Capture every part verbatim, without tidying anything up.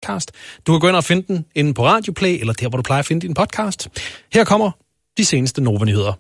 podcast. Du kan gå ind og finde den inde på Radioplay, eller der, hvor du plejer at finde din podcast. Her kommer de seneste Nova-nyheder.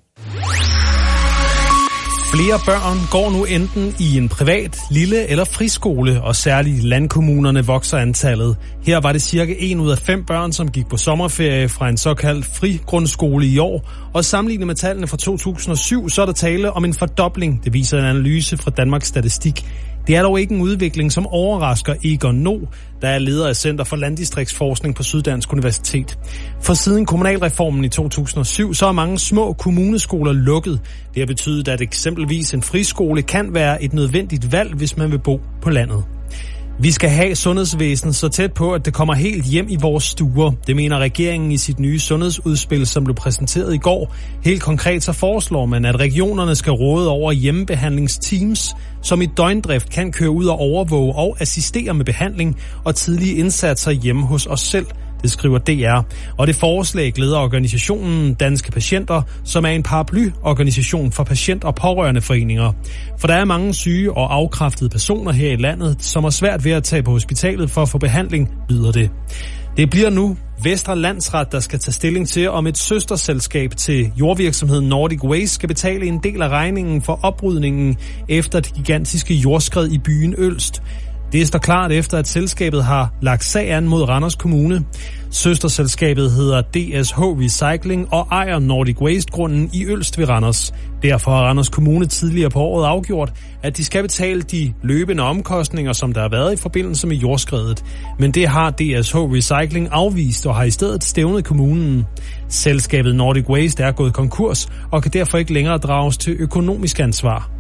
Flere børn går nu enten i en privat, lille eller friskole, og særligt i landkommunerne vokser antallet. Her var det cirka en ud af fem børn, som gik på sommerferie fra en såkaldt frigrundskole i år. Og sammenlignet med tallene fra to tusind og syv, så er der tale om en fordobling. Det viser en analyse fra Danmarks Statistik. Det er dog ikke en udvikling, som overrasker Egon No, der er leder af Center for Landdistriktsforskning på Syddansk Universitet. For siden kommunalreformen i to tusind og syv, så er mange små kommuneskoler lukket. Det har betydet, at eksempelvis en friskole kan være et nødvendigt valg, hvis man vil bo på landet. Vi skal have sundhedsvæsenet så tæt på, at det kommer helt hjem i vores stuer. Det mener regeringen i sit nye sundhedsudspil, som blev præsenteret i går. Helt konkret så foreslår man, at regionerne skal råde over hjemmebehandlingsteams, som i døgndrift kan køre ud og overvåge og assistere med behandling og tidlige indsatser hjemme hos os selv. Det skriver D R. Og det forslag glæder organisationen Danske Patienter, som er en paraplyorganisation for patient- og pårørendeforeninger. For der er mange syge og afkræftede personer her i landet, som har svært ved at tage på hospitalet for at få behandling, lyder det. Det bliver nu Vestre Landsret, der skal tage stilling til, om et søsterselskab til jordvirksomheden Nordic Waste skal betale en del af regningen for oprydningen efter det gigantiske jordskred i byen Ølst. Det står klart efter, at selskabet har lagt sag an mod Randers Kommune. Søsterselskabet hedder D S H Recycling og ejer Nordic Waste-grunden i Ølst ved Randers. Derfor har Randers Kommune tidligere på året afgjort, at de skal betale de løbende omkostninger, som der har været i forbindelse med jordskredet. Men det har D S H Recycling afvist og har i stedet stævnet kommunen. Selskabet Nordic Waste er gået konkurs og kan derfor ikke længere drages til økonomisk ansvar.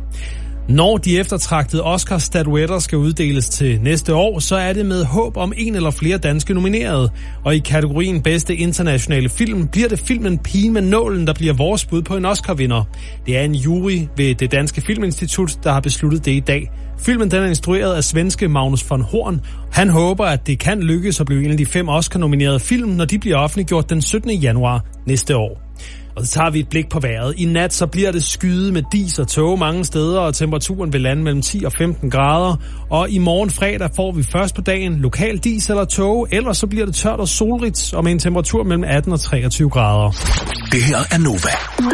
Når de eftertragtede Oscar-statuetter skal uddeles til næste år, så er det med håb om en eller flere danske nominerede. Og i kategorien bedste internationale film bliver det filmen Pigen med nålen, der bliver vores bud på en Oscar-vinder. Det er en jury ved det Danske Filminstitut, der har besluttet det i dag. Filmen den er instrueret af svenske Magnus von Horn. Han håber, at det kan lykkes at blive en af de fem Oscar-nominerede film, når de bliver offentliggjort den syttende januar næste år. Og så tager vi et blik på vejret. I nat så bliver det skyet med dis og tåge mange steder, og temperaturen vil lande mellem ti og femten grader. Og i morgen fredag får vi først på dagen lokal dis eller tåge, ellers så bliver det tørt og solrigt, og med en temperatur mellem atten og treogtyve grader. Det her er Nova.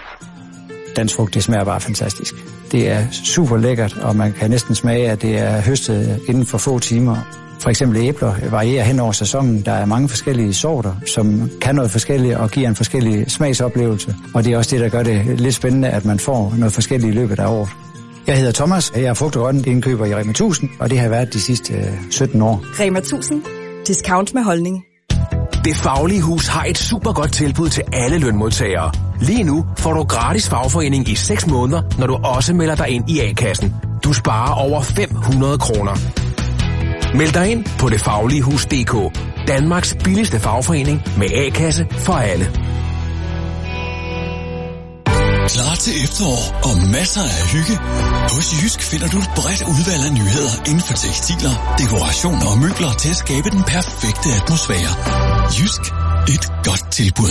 Dansk frugt, det smager bare fantastisk. Det er super lækkert, og man kan næsten smage, at det er høstet inden for få timer. For eksempel æbler varierer hen over sæsonen. Der er mange forskellige sorter, som kan noget forskelligt og giver en forskellig smagsoplevelse. Og det er også det, der gør det lidt spændende, at man får noget forskelligt i løbet af året. Jeg hedder Thomas, jeg er frugt- og grøntindkøber i Rema tusind, og det har været de sidste sytten år. Rema tusind. Discount med holdning. Det Faglige Hus har et super godt tilbud til alle lønmodtagere. Lige nu får du gratis fagforening i seks måneder, når du også melder dig ind i A-kassen. Du sparer over fem hundrede kroner. Meld dig ind på det faglige hus punktum d k. Danmarks billigste fagforening med A-kasse for alle. Klar til efterår og masser af hygge? Hos Jysk finder du et bredt udvalg af nyheder inden for tekstiler, dekorationer og møbler til at skabe den perfekte atmosfære. Jysk. Et godt tilbud.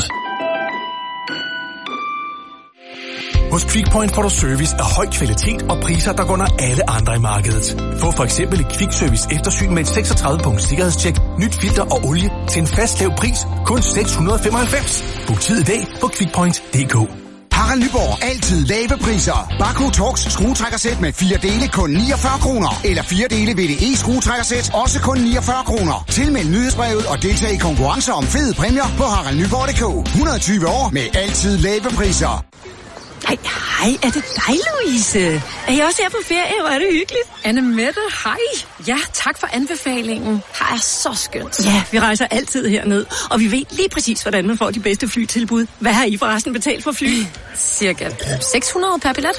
Hos Quickpoint får du service af høj kvalitet og priser, der går under alle andre i markedet. Få for eksempel et Quick-service eftersyn med et seksogtredive punkts sikkerhedstjek, nyt filter og olie til en fast lav pris, kun seks hundrede og femoghalvfems. Book tid i dag på quickpoint punktum d k. Harald Nyborg. Altid lave priser. Baco Torx skruetrækkersæt med fire dele kun niogfyrre kroner. Eller fire dele V D E skruetrækkersæt også kun niogfyrre kroner. Tilmeld nyhedsbrevet og deltag i konkurrencer om fede præmier på harald nyborg punktum d k. et hundrede og tyve år med altid lave priser. Hej, hej, er det dig, Louise? Er jeg også her på ferie? Hvor er det hyggeligt. Annemette, hej. Ja, tak for anbefalingen. Her er så skønt. Ja, vi rejser altid herned, og vi ved lige præcis, hvordan man får de bedste flytilbud. Hvad har I forresten betalt for fly? Cirka seks hundrede per billet.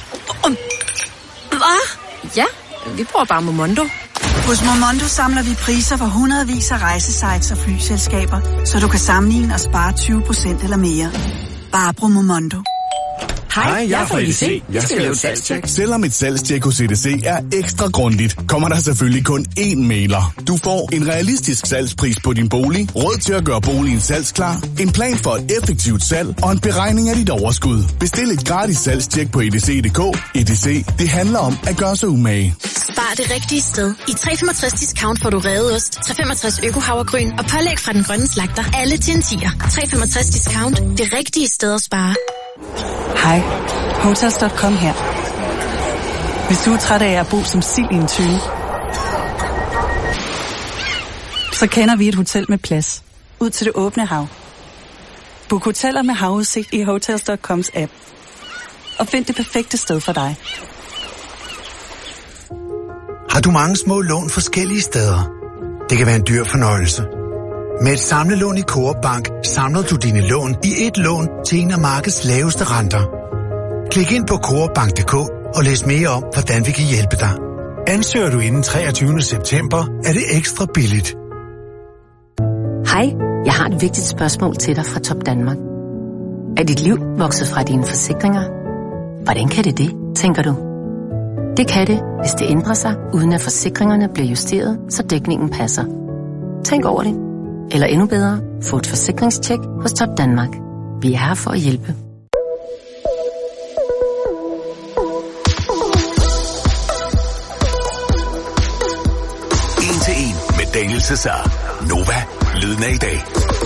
Hvad? Ja, vi bruger bare Momondo. Hos Momondo samler vi priser for hundredvis af rejsesites og flyselskaber, så du kan sammenligne og spare tyve procent eller mere. Bare brug Momondo. Hej, jeg er fra E D C. Jeg skal lave et salgstjek. Selvom et salgstjek hos E D C er ekstra grundigt, kommer der selvfølgelig kun én mailer. Du får en realistisk salgspris på din bolig, råd til at gøre boligen salgsklar, en plan for et effektivt salg og en beregning af dit overskud. Bestil et gratis salgstjek på E D C punktum d k. E D C, det handler om at gøre sig umage. Spar det rigtige sted. I tre komma femogtres discount får du revet ost, tre komma femogtres økohavregryn og pålæg fra den grønne slagter. Alle til en tier. tre komma femogtres discount. Det rigtige sted at spare. Hej, Hotels punktum com her. Hvis du er træt af at bo som sild i en tønde, så kender vi et hotel med plads ud til det åbne hav. Book hoteller med havudsigt i Hotels punktum coms app. Og find det perfekte sted for dig. Har du mange små lån forskellige steder? Det kan være en dyr fornøjelse. Med et samlelån i Coop Bank samler du dine lån i et lån til en af markedets laveste renter. Klik ind på coop bank punktum d k og læs mere om, hvordan vi kan hjælpe dig. Ansøger du inden treogtyvende september, er det ekstra billigt. Hej, jeg har et vigtigt spørgsmål til dig fra Top Danmark. Er dit liv vokset fra dine forsikringer? Hvordan kan det det, tænker du? Det kan det, hvis det ændrer sig, uden at forsikringerne bliver justeret, så dækningen passer. Tænk over det. Eller endnu bedre, få et forsikringstjek hos Top Danmark. Vi er her for at hjælpe. En til en med Daniel Cesar. Nova, lyden af i dag.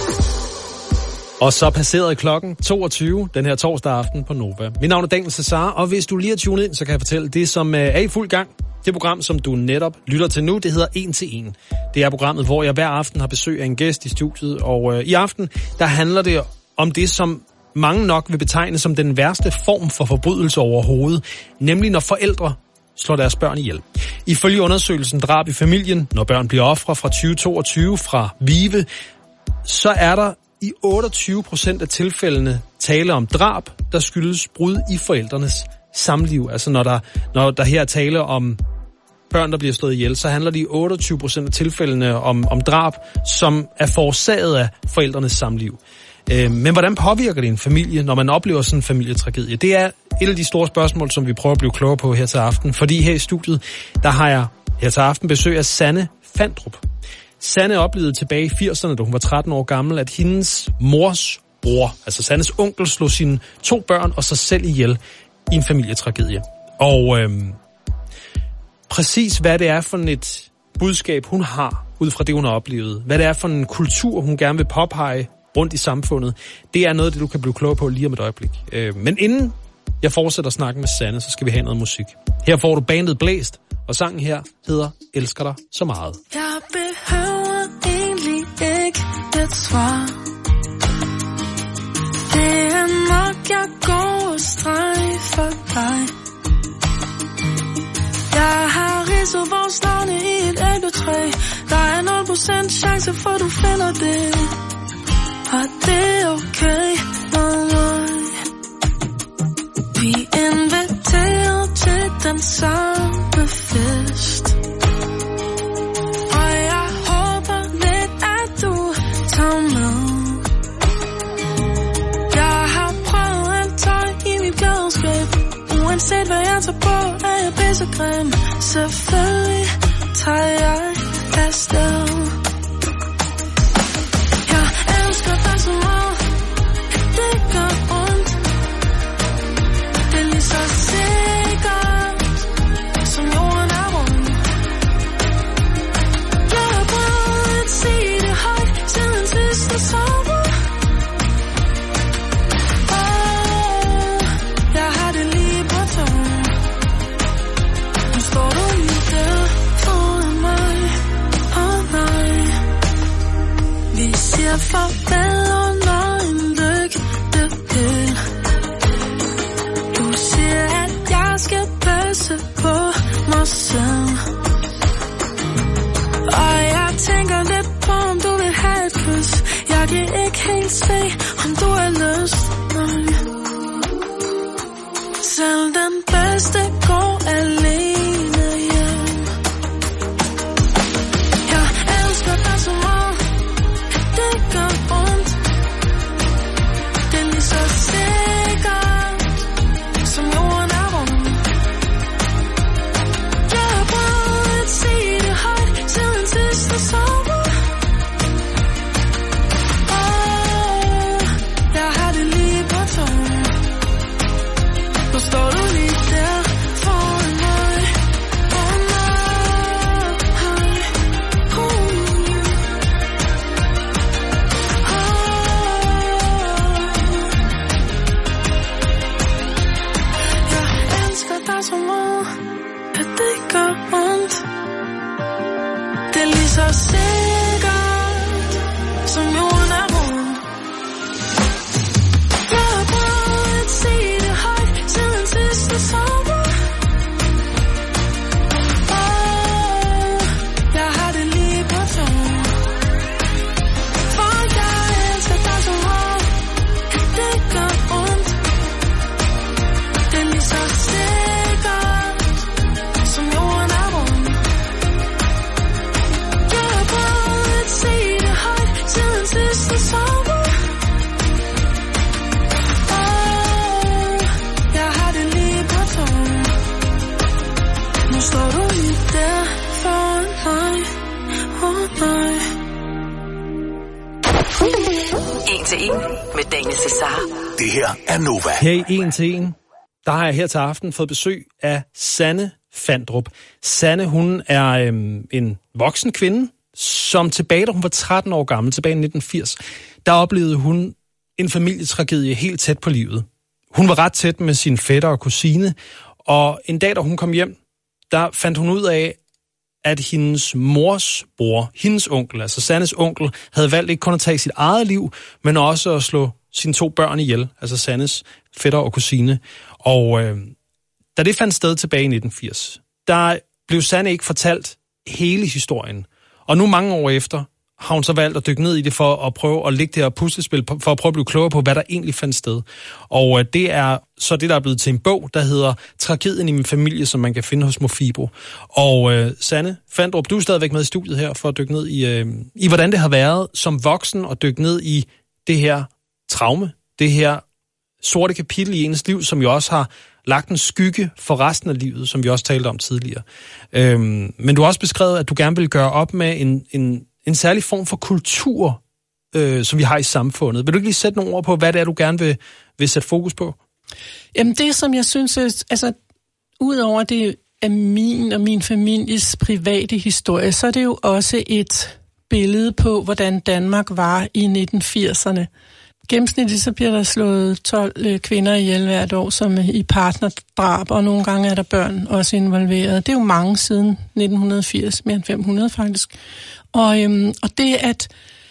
Og så passerede klokken toogtyve den her torsdag aften på Nova. Mit navn er Daniel Cesar, og hvis du lige er tunet ind, så kan jeg fortælle det, som er i fuld gang. Det program, som du netop lytter til nu, det hedder En til En. Det er programmet, hvor jeg hver aften har besøg af en gæst i studiet, og øh, i aften, der handler det om det, som mange nok vil betegne som den værste form for forbrydelse overhovedet, nemlig når forældre slår deres børn ihjel. Ifølge undersøgelsen Drab i familien, når børn bliver ofre fra tyve toogtyve fra VIVE, så er der i otteogtyve procent af tilfældene tale om drab, der skyldes brud i forældrenes samliv. Altså når der, når der her er tale om børn, der bliver slået ihjel, så handler det i otteogtyve procent af tilfældene om, om drab, som er forårsaget af forældrenes samliv. Øh, men hvordan påvirker det en familie, når man oplever sådan en familietragedie? Det er et af de store spørgsmål, som vi prøver at blive klogere på her til aften. Fordi her i studiet, der har jeg her til aften besøg af Sanne Fandrup. Sanne oplevede tilbage i firserne, da hun var tretten år gammel, at hendes mors bror, altså Sannes onkel, slog sine to børn og sig selv ihjel i en familietragedie. Og øhm, præcis hvad det er for et budskab, hun har ud fra det, hun har oplevet, hvad det er for en kultur, hun gerne vil påpege rundt i samfundet, det er noget af det, du kan blive klog på lige om et øjeblik. Øh, men inden jeg fortsætter snakken med Sanne, så skal vi have noget musik. Her får du bandet Blæst, og sangen her hedder Elsker dig så meget. Jeg behøver egentlig ikke et svar. Det er nok, jeg går og strejfer dig. Jeg har ridset vores navne i et æbletræ. Der er nul procent chance for, du finder det. Og det er okay med mig. Vi inviterer til den samme fest. Og jeg håber lidt, at du tager med. Jeg har prøvet alt tøj i mit gadeskab. Uanset hvad jeg tager på, er jeg pissegrim. Selvfølgelig tager jeg afsted. Jeg elsker dig så meget, det gør ondt. Det er lige så sikkert, som jorden er rund. Jeg har prøvet at sige det højt, siden sidste sommer. Åh, jeg har det lige på tungen. Nu står du lige der foran mig. Åh oh, nej. Vi siger farvel under en lygtepæl. Du siger, at jeg skal passe på mig selv. Og jeg tænker lidt på, om du vil have et kys. Jeg kan ikke helt se, om du har lyst. Nej. Selv den bedste går alene hjem. Jeg elsker dig så meget, det gør ondt. En til en med Daniel Cesar. Det her er Nova. Her i En til en, der har jeg her til aften fået besøg af Sanne Fandrup. Sanne, hun er øhm, en voksen kvinde, som tilbage, da hun var tretten år gammel, tilbage i nitten firs, der oplevede hun en familietragedie helt tæt på livet. Hun var ret tæt med sin fætter og kusine, og en dag, da hun kom hjem, der fandt hun ud af, at hendes mors bror, hendes onkel, altså Sannes onkel, havde valgt ikke kun at tage sit eget liv, men også at slå sine to børn ihjel, altså Sannes fætter og kusine. Og øh, da det fandt sted tilbage i nitten firs, der blev Sanne ikke fortalt hele historien. Og nu mange år efter har hun så valgt at dykke ned i det for at prøve at lægge det her puslespil, for at prøve at blive klogere på, hvad der egentlig fandt sted. Og øh, det er så det, der er blevet til en bog, der hedder Tragedien i min familie, som man kan finde hos Mofibo. Og øh, Sanne Fandrup, du er stadigvæk med i studiet her for at dykke ned i, øh, i hvordan det har været som voksen at dykke ned i det her traume, det her sorte kapitel i ens liv, som jo også har lagt en skygge for resten af livet, som vi også talte om tidligere. Øhm, men du har også beskrevet, at du gerne vil gøre op med en, en, en særlig form for kultur, øh, som vi har i samfundet. Vil du ikke lige sætte nogle ord på, hvad det er, du gerne vil, vil sætte fokus på? Jamen det, som jeg synes, altså udover det er min og min families private historie, så er det jo også et billede på, hvordan Danmark var i nitten firserne. Gennemsnitligt så bliver der slået tolv kvinder ihjel hvert år, som i partnerdrab, og nogle gange er der børn også involveret. Det er jo mange siden nitten firs, mere end fem hundrede faktisk. Og, øhm, og det at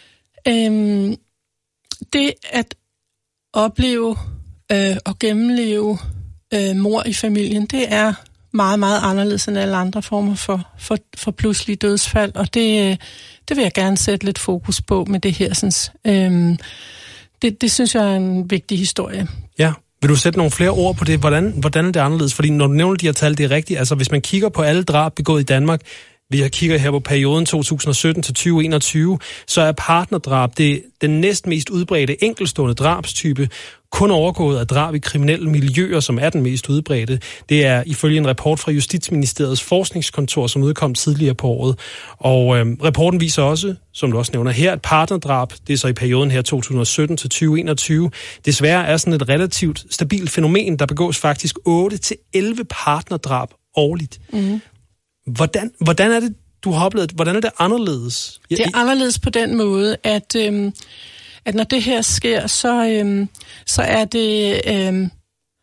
øhm, det at opleve øh, og gennemleve øh, mor i familien, det er meget, meget anderledes end alle andre former for, for, for pludselige dødsfald, og det, det vil jeg gerne sætte lidt fokus på med det her. Sådan, øhm, Det, det synes jeg er en vigtig historie. Ja. Vil du sætte nogle flere ord på det? Hvordan, hvordan er det anderledes? Fordi når du nævner de her tal, det er rigtigt. Altså hvis man kigger på alle drab begået i Danmark, vi kigger her på perioden to tusind og sytten til tyve enogtyve, så er partnerdrab det den næstmest udbredte enkeltstående drabstype, kun overgået af drab i kriminelle miljøer, som er den mest udbredte. Det er ifølge en rapport fra Justitsministeriets forskningskontor, som udkom tidligere på året. Og øh, rapporten viser også, som du også nævner her, at partnerdrab, det er så i perioden her to tusind og sytten til tyve enogtyve, desværre er sådan et relativt stabilt fænomen, der begås faktisk otte til elleve partnerdrab årligt. Mm. Hvordan, hvordan er det, du har oplevet, hvordan er det anderledes? Det er anderledes på den måde, at, øhm, at når det her sker, så, øhm, så er det, øhm,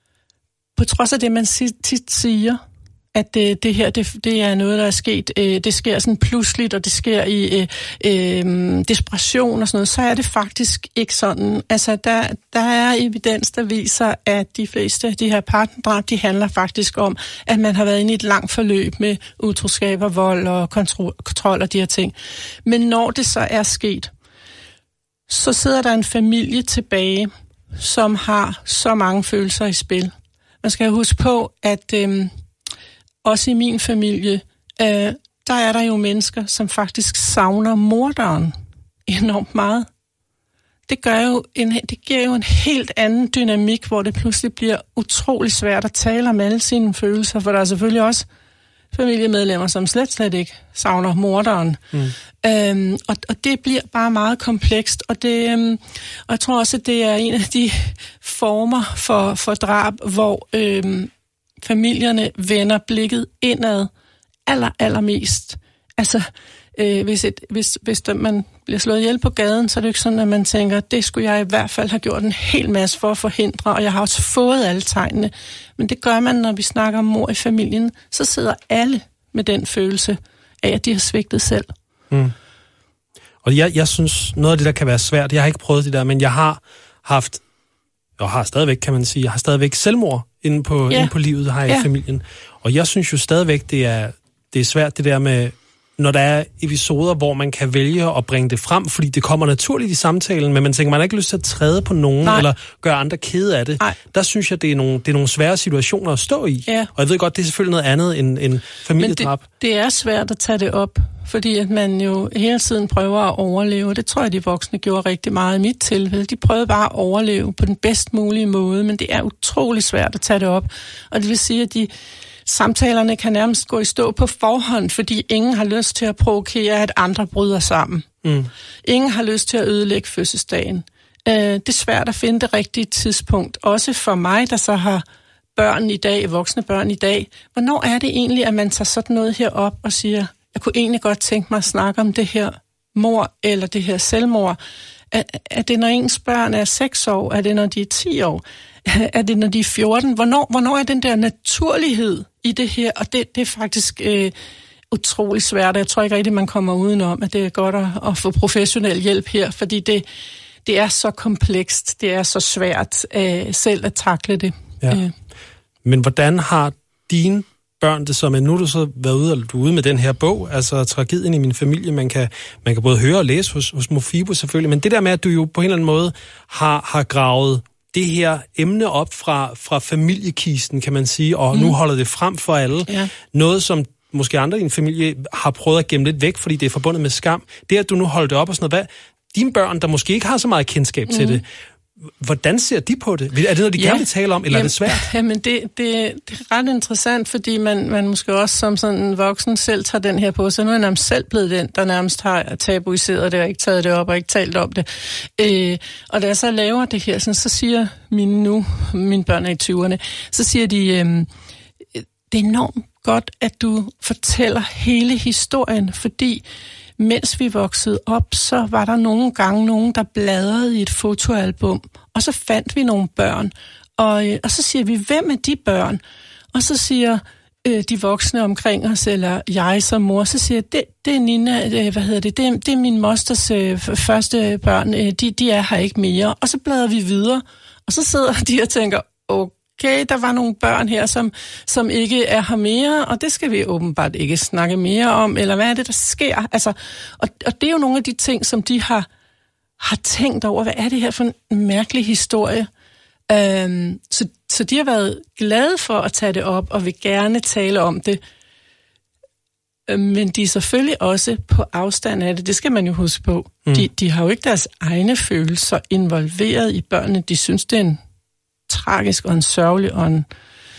på trods af det, man tit siger, at det, det her, det, det er noget, der er sket, øh, det sker sådan pludseligt, og det sker i øh, øh, desperation og sådan noget, så er det faktisk ikke sådan. Altså, der, der er evidens, der viser, at de fleste af de her partnerdrab, de handler faktisk om, at man har været inde i et langt forløb med utroskab og vold og kontrol, kontrol og de her ting. Men når det så er sket, så sidder der en familie tilbage, som har så mange følelser i spil. Man skal huske på, at øh, også i min familie, øh, der er der jo mennesker, som faktisk savner morderen enormt meget. Det, gør jo en, det giver jo en helt anden dynamik, hvor det pludselig bliver utrolig svært at tale om alle sine følelser, for der er selvfølgelig også familiemedlemmer, som slet slet ikke savner morderen. Mm. Øhm, og, og det bliver bare meget komplekst, og, det, øhm, og jeg tror også, at det er en af de former for, for drab, hvor øhm, familierne vender blikket indad aller, allermest. Altså, øh, hvis, et, hvis, hvis der, man bliver slået ihjel på gaden, så er det jo ikke sådan, at man tænker, det skulle jeg i hvert fald have gjort en hel masse for at forhindre, og jeg har også fået alle tegnene. Men det gør man, når vi snakker om mor i familien, så sidder alle med den følelse af, at de har svigtet selv. Mm. Og jeg, jeg synes, noget af det, der kan være svært, jeg har ikke prøvet det der, men jeg har haft, og har stadigvæk, kan man sige, jeg har stadigvæk selvmord inde på, yeah. inde på livet her yeah. i familien. Og jeg synes jo stadigvæk, det er, det er svært det der med, når der er episoder, hvor man kan vælge at bringe det frem, fordi det kommer naturligt i samtalen, men man tænker, man har ikke lyst til at træde på nogen, Nej. eller gøre andre kede af det. Nej. Der synes jeg, det er, nogle, det er nogle svære situationer at stå i. Ja. Og jeg ved godt, det er selvfølgelig noget andet end, end familiedrab. Men det, det er svært at tage det op, fordi at man jo hele tiden prøver at overleve. Det tror jeg, de voksne gjorde rigtig meget i mit tilfælde. De prøvede bare at overleve på den bedst mulige måde, men det er utrolig svært at tage det op. Og det vil sige, at de samtalerne kan nærmest gå i stå på forhånd, fordi ingen har lyst til at provokere, at andre bryder sammen. Mm. Ingen har lyst til at ødelægge fødselsdagen. Øh, det er svært at finde det rigtige tidspunkt. Også for mig, der så har børn i dag, voksne børn i dag. Hvornår er det egentlig, at man tager sådan noget her op og siger, jeg kunne egentlig godt tænke mig at snakke om det her mord eller det her selvmord? Er, er det, når ens børn er seks år? Er det, når de er ti år? Er det, når de er fjorten? Hvornår, hvornår er den der naturlighed i det her? Og det, det er faktisk øh, utrolig svært. Jeg tror ikke rigtig, man kommer udenom, at det er godt at, at få professionel hjælp her, fordi det, det er så komplekst, det er så svært øh, selv at takle det. Ja. Øh. Men hvordan har dine børn det så, men nu er du så været ude, eller du er ude med den her bog, altså Tragedien i min familie, man kan, man kan både høre og læse hos, hos Mofibo selvfølgelig, men det der med, at du jo på en eller anden måde har, har gravet det her emne op fra, fra familiekisten, kan man sige, og mm. nu holder det frem for alle. Ja. Noget, som måske andre i din familie har prøvet at gemme lidt væk, fordi det er forbundet med skam. Det, at du nu holder det op og sådan noget, hvad, dine børn, der måske ikke har så meget kendskab mm. til det, hvordan ser de på det? Er det noget, de ja. gerne vil tale om, eller jamen, er det svært? Jamen, det, det, det er ret interessant, fordi man, man måske også som sådan en voksen selv tager den her på sig. Nu er jeg selv blevet den, der nærmest har tabuiseret det, og ikke taget det op, og ikke talt om det. Øh, og da jeg så laver det her, sådan, så siger mine nu, mine børn er i tyverne, så siger de, øh, det er enormt godt, at du fortæller hele historien, fordi mens vi voksede op, så var der nogle gange nogen, der bladrede i et fotoalbum, og så fandt vi nogle børn, og, og så siger vi, hvem er de børn? Og så siger øh, de voksne omkring os, eller jeg som mor, så siger det, det er Nina, øh, hvad hedder det, det er, det er min mosters øh, første børn, øh, de, de er her ikke mere. Og så bladrer vi videre, og så sidder de og tænker, okay, Okay, der var nogle børn her, som, som ikke er her mere, og det skal vi åbenbart ikke snakke mere om, eller hvad er det, der sker? Altså, og, og det er jo nogle af de ting, som de har, har tænkt over. Hvad er det her for en mærkelig historie? Øhm, så, så de har været glade for at tage det op, og vil gerne tale om det. Men de er selvfølgelig også på afstand af det. Det skal man jo huske på. Mm. De, de har jo ikke deres egne følelser involveret i børnene. De synes, det er en tragisk og en sørgelig og en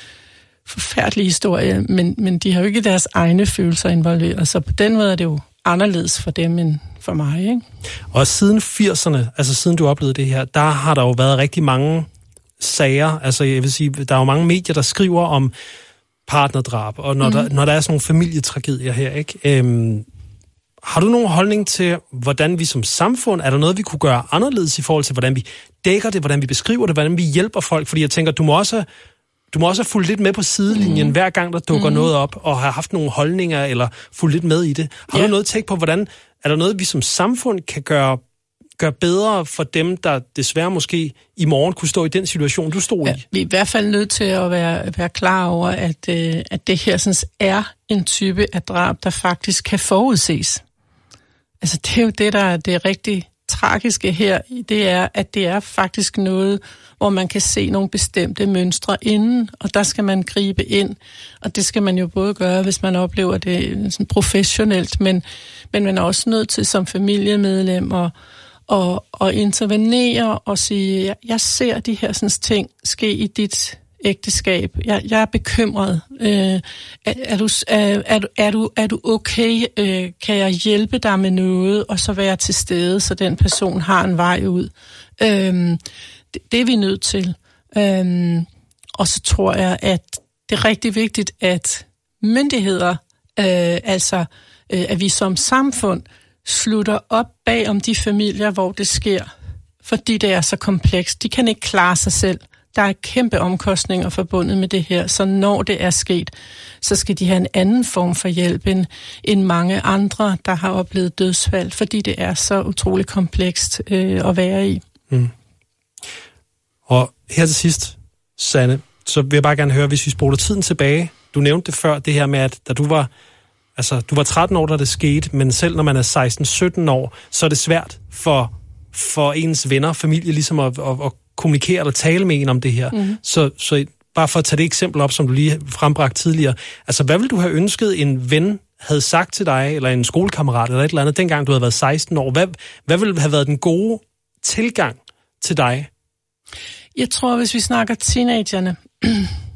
forfærdelig historie, men, men de har jo ikke deres egne følelser involveret, så på den måde er det jo anderledes for dem end for mig, ikke? Og siden firserne, altså siden du oplevede det her, der har der jo været rigtig mange sager, altså jeg vil sige, der er jo mange medier, der skriver om partnerdrab, og når, mm. der, når der er sådan nogle familietragedier her, ikke? Øhm, har du nogen holdning til, hvordan vi som samfund, er der noget, vi kunne gøre anderledes i forhold til, hvordan vi dækker det, hvordan vi beskriver det, hvordan vi hjælper folk? Fordi jeg tænker, du må også, du må også have fulgt lidt med på sidelinjen, mm. hver gang der dukker mm. noget op, og har haft nogle holdninger, eller fulgt lidt med i det. Har ja. du noget tænkt på, hvordan, er der noget, vi som samfund kan gøre, gøre bedre for dem, der desværre måske i morgen kunne stå i den situation, du stod ja, i? Vi er i hvert fald nødt til at være, være klar over, at, øh, at det her sådan, er en type af drab, der faktisk kan forudses. Altså, det er jo det, der er det rigtig tragiske her, det er, at det er faktisk noget, hvor man kan se nogle bestemte mønstre inden, og der skal man gribe ind, og det skal man jo både gøre, hvis man oplever det sådan professionelt, men, men man er også nødt til som familiemedlem at, at, at intervenere og sige, jeg ser de her sådan, ting ske i dit ægteskab. Jeg, jeg er bekymret. Øh, er, er, du, er, er, du, er, du, er du okay? Øh, kan jeg hjælpe dig med noget, og så være til stede, så den person har en vej ud? Øh, det, det er vi nødt til. Øh, og så tror jeg, at det er rigtig vigtigt, at myndigheder, øh, altså øh, at vi som samfund, slutter op bag om de familier, hvor det sker, fordi det er så komplekst. De kan ikke klare sig selv. Der er kæmpe omkostninger forbundet med det her, så når det er sket, så skal de have en anden form for hjælp end, end mange andre, der har oplevet dødsfald, fordi det er så utroligt komplekst øh, at være i. Mm. Og her til sidst, Sanne, så vil jeg bare gerne høre, hvis vi spoler tiden tilbage. Du nævnte det før, det her med, at da du var, altså, du var tretten år, da det skete, men selv når man er seksten sytten år, så er det svært for, for ens venner, familie, ligesom at, at, at kommunikere eller tale med en om det her. Mm. Så, så bare for at tage det eksempel op, som du lige frembragte tidligere. Altså, hvad ville du have ønsket, en ven havde sagt til dig, eller en skolekammerat, eller et eller andet, dengang du havde været seksten år? Hvad, hvad ville have været den gode tilgang til dig? Jeg tror, hvis vi snakker teenagerne,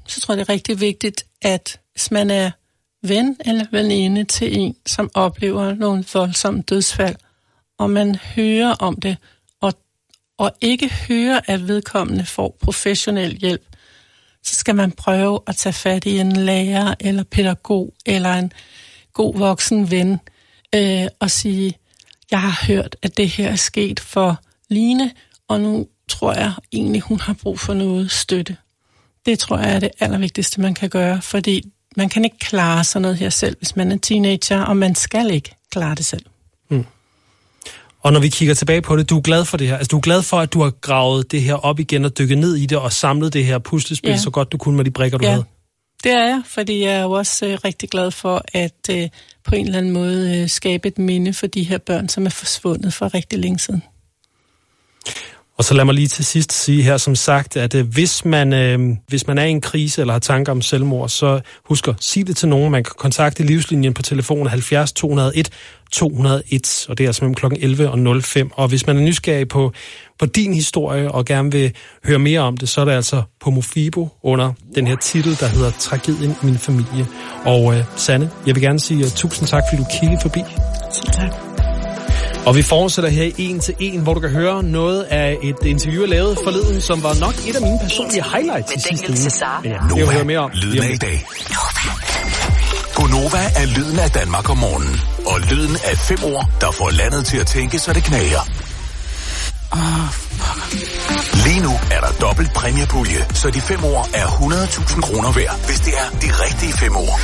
så tror jeg, det er rigtig vigtigt, at hvis man er ven eller veninde til en, som oplever nogle voldsomme dødsfald, og man hører om det, og, og ikke hører, at vedkommende får professionel hjælp, så skal man prøve at tage fat i en lærer eller pædagog eller en god voksen ven øh, og sige, jeg har hørt, at det her er sket for Line, og nu tror jeg egentlig, hun har brug for noget støtte. Det tror jeg er det allervigtigste, man kan gøre, fordi man kan ikke klare sådan noget her selv, hvis man er teenager, og man skal ikke klare det selv. Mm. Og når vi kigger tilbage på det, du er glad for det her. Altså, du er glad for, at du har gravet det her op igen og dykket ned i det og samlet det her puslespil, ja. Så godt du kunne med de brikker, du ja. havde. Det er jeg, fordi jeg er jo også øh, rigtig glad for at øh, på en eller anden måde øh, skabe et minde for de her børn, som er forsvundet for rigtig længe siden. Og så lad mig lige til sidst sige her, som sagt, at øh, hvis, man, øh, hvis man er i en krise eller har tanker om selvmord, så husk at sige det til nogen. Man kan kontakte Livslinjen på telefonen halvfjerds to nul et to nul et, og det er altså mellem klokken elleve og nul fem. Og hvis man er nysgerrig på, på din historie og gerne vil høre mere om det, så er det altså på Mofibo under den her titel, der hedder Tragedien i min familie. Og øh, Sanne, jeg vil gerne sige uh, tusind tak, fordi du kiggede forbi. Selv tak. Og vi fortsætter her i en til en, hvor du kan høre noget af et interview, jeg lavede forleden, som var nok et af mine personlige highlights i sidste uge. Men ja, det vil høre mere om. Lyden af i dag. Gonova er lyden af Danmark om morgenen. Og lyden af fem ord, der får landet til at tænke, så det knager. Åh, fuck. Lige nu er der dobbelt præmiepulje, så de fem ord er hundrede tusind kroner værd, hvis det er de rigtige fem ord.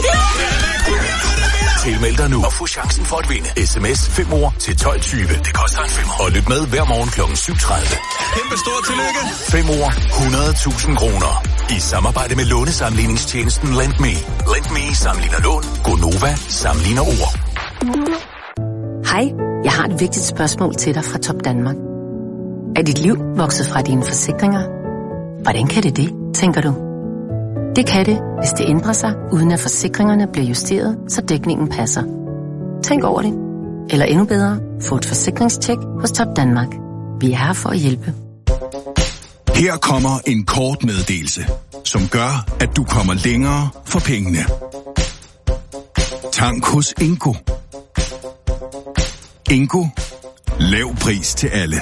Tilmeld dig nu og få chancen for at vinde. Sms fem ord til tolv tyve. Det koster en femmer. Og lyt med hver morgen klokken syv tredive. Kæmpe stort tillykke. fem ord, hundrede tusind kroner. I samarbejde med lånesamligningstjenesten LendMe. LendMe sammenligner lån. Gonova sammenligner ord. Hej, jeg har et vigtigt spørgsmål til dig fra Top Danmark. Er dit liv vokset fra dine forsikringer? Hvordan kan det det, tænker du? Det kan det, hvis det ændrer sig, uden at forsikringerne bliver justeret, så dækningen passer. Tænk over det. Eller endnu bedre, få et forsikringstjek hos Top Danmark. Vi er her for at hjælpe. Her kommer en kort meddelelse, som gør, at du kommer længere for pengene. Tank hos Ingo. Ingo. Lav pris til alle.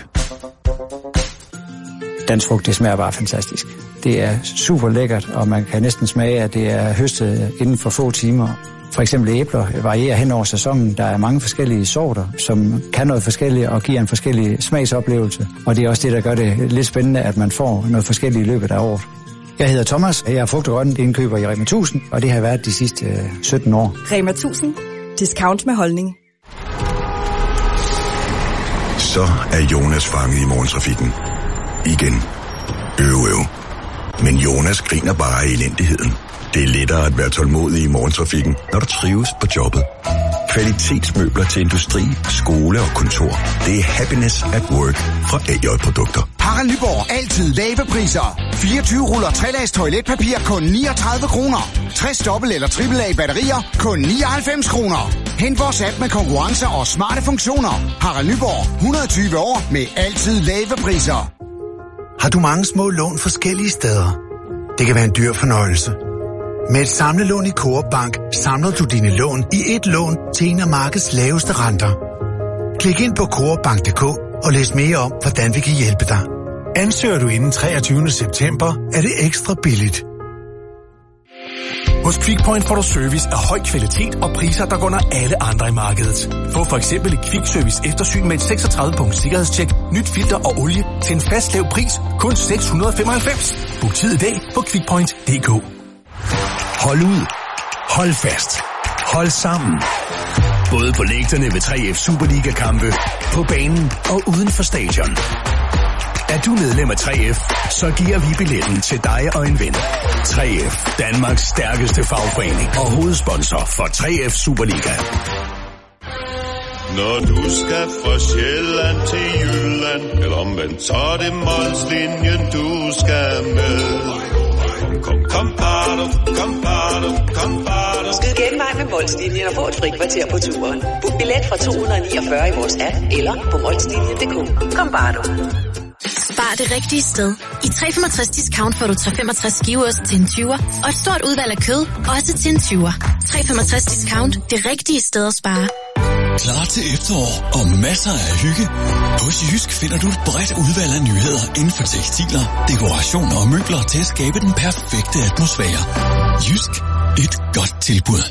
Dansk frugt, det smager bare fantastisk. Det er super lækkert, og man kan næsten smage, at det er høstet inden for få timer. For eksempel æbler varierer hen over sæsonen. Der er mange forskellige sorter, som kan noget forskelligt og giver en forskellig smagsoplevelse. Og det er også det, der gør det lidt spændende, at man får noget forskelligt i løbet af året. Jeg hedder Thomas, jeg er frugt- og grøntindkøber i Rema tusind, og det har været de sidste sytten år. Rema tusind. Discount med holdning. Så er Jonas fanget i morgentrafikken. Igen. Øv, øv. Men Jonas griner bare af elendigheden. Det er lettere at være tålmodig i morgentrafikken, når du trives på jobbet. Kvalitetsmøbler til industri, skole og kontor. Det er happiness at work fra A J Produkter. Harald Nyborg. Altid lave priser. fireogtyve ruller tre-lags toiletpapir kun niogtredive kroner. tres dobbelt eller triple A batterier kun nioghalvfems kroner. Hent vores app med konkurrencer og smarte funktioner. Harald Nyborg. hundrede og tyve år med altid lave priser. Har du mange små lån forskellige steder? Det kan være en dyr fornøjelse. Med et samlelån i Coop Bank samler du dine lån i et lån til en af markedets laveste renter. Klik ind på coop bank punktum d k og læs mere om, hvordan vi kan hjælpe dig. Ansøger du inden treogtyvende september, er det ekstra billigt. Hos Quickpoint får du service af høj kvalitet og priser, der går under alle andre i markedet. Få for eksempel et Quick-service eftersyn med et seksogtredive punkt sikkerhedstjek, nyt filter og olie til en fast lav pris, kun seks hundrede og femoghalvfems. Book tid i dag på quickpoint punktum d k. Hold ud. Hold fast. Hold sammen. Både på lægterne ved tre F Superliga-kampe, på banen og uden for stadion. Er du medlem af tre F, så giver vi billetten til dig og en ven. tre F, Danmarks stærkeste fagforening og hovedsponsor for tre F Superliga. Når du skal fra Sjælland til Jylland, eller omvendt, så er det Molslinjen, du skal med. Kom, kom, kom, bado, kom, bado, kom, bado. Skyd genvej med Molslinjen og få et frikvarter på turen. Book billet fra to hundrede niogfyrre i vores app, eller på molslinjen punktum d k. Kom, bado. Spar det rigtige sted. I tre komma femogtres discount får du tre komma femogtres skiveost til en tyver, og et stort udvalg af kød, også til en tyver. tre komma femogtres discount. Det rigtige sted at spare. Klar til efterår og masser af hygge. Hos Jysk finder du et bredt udvalg af nyheder inden for tekstiler, dekorationer og møbler til at skabe den perfekte atmosfære. Jysk. Et godt tilbud.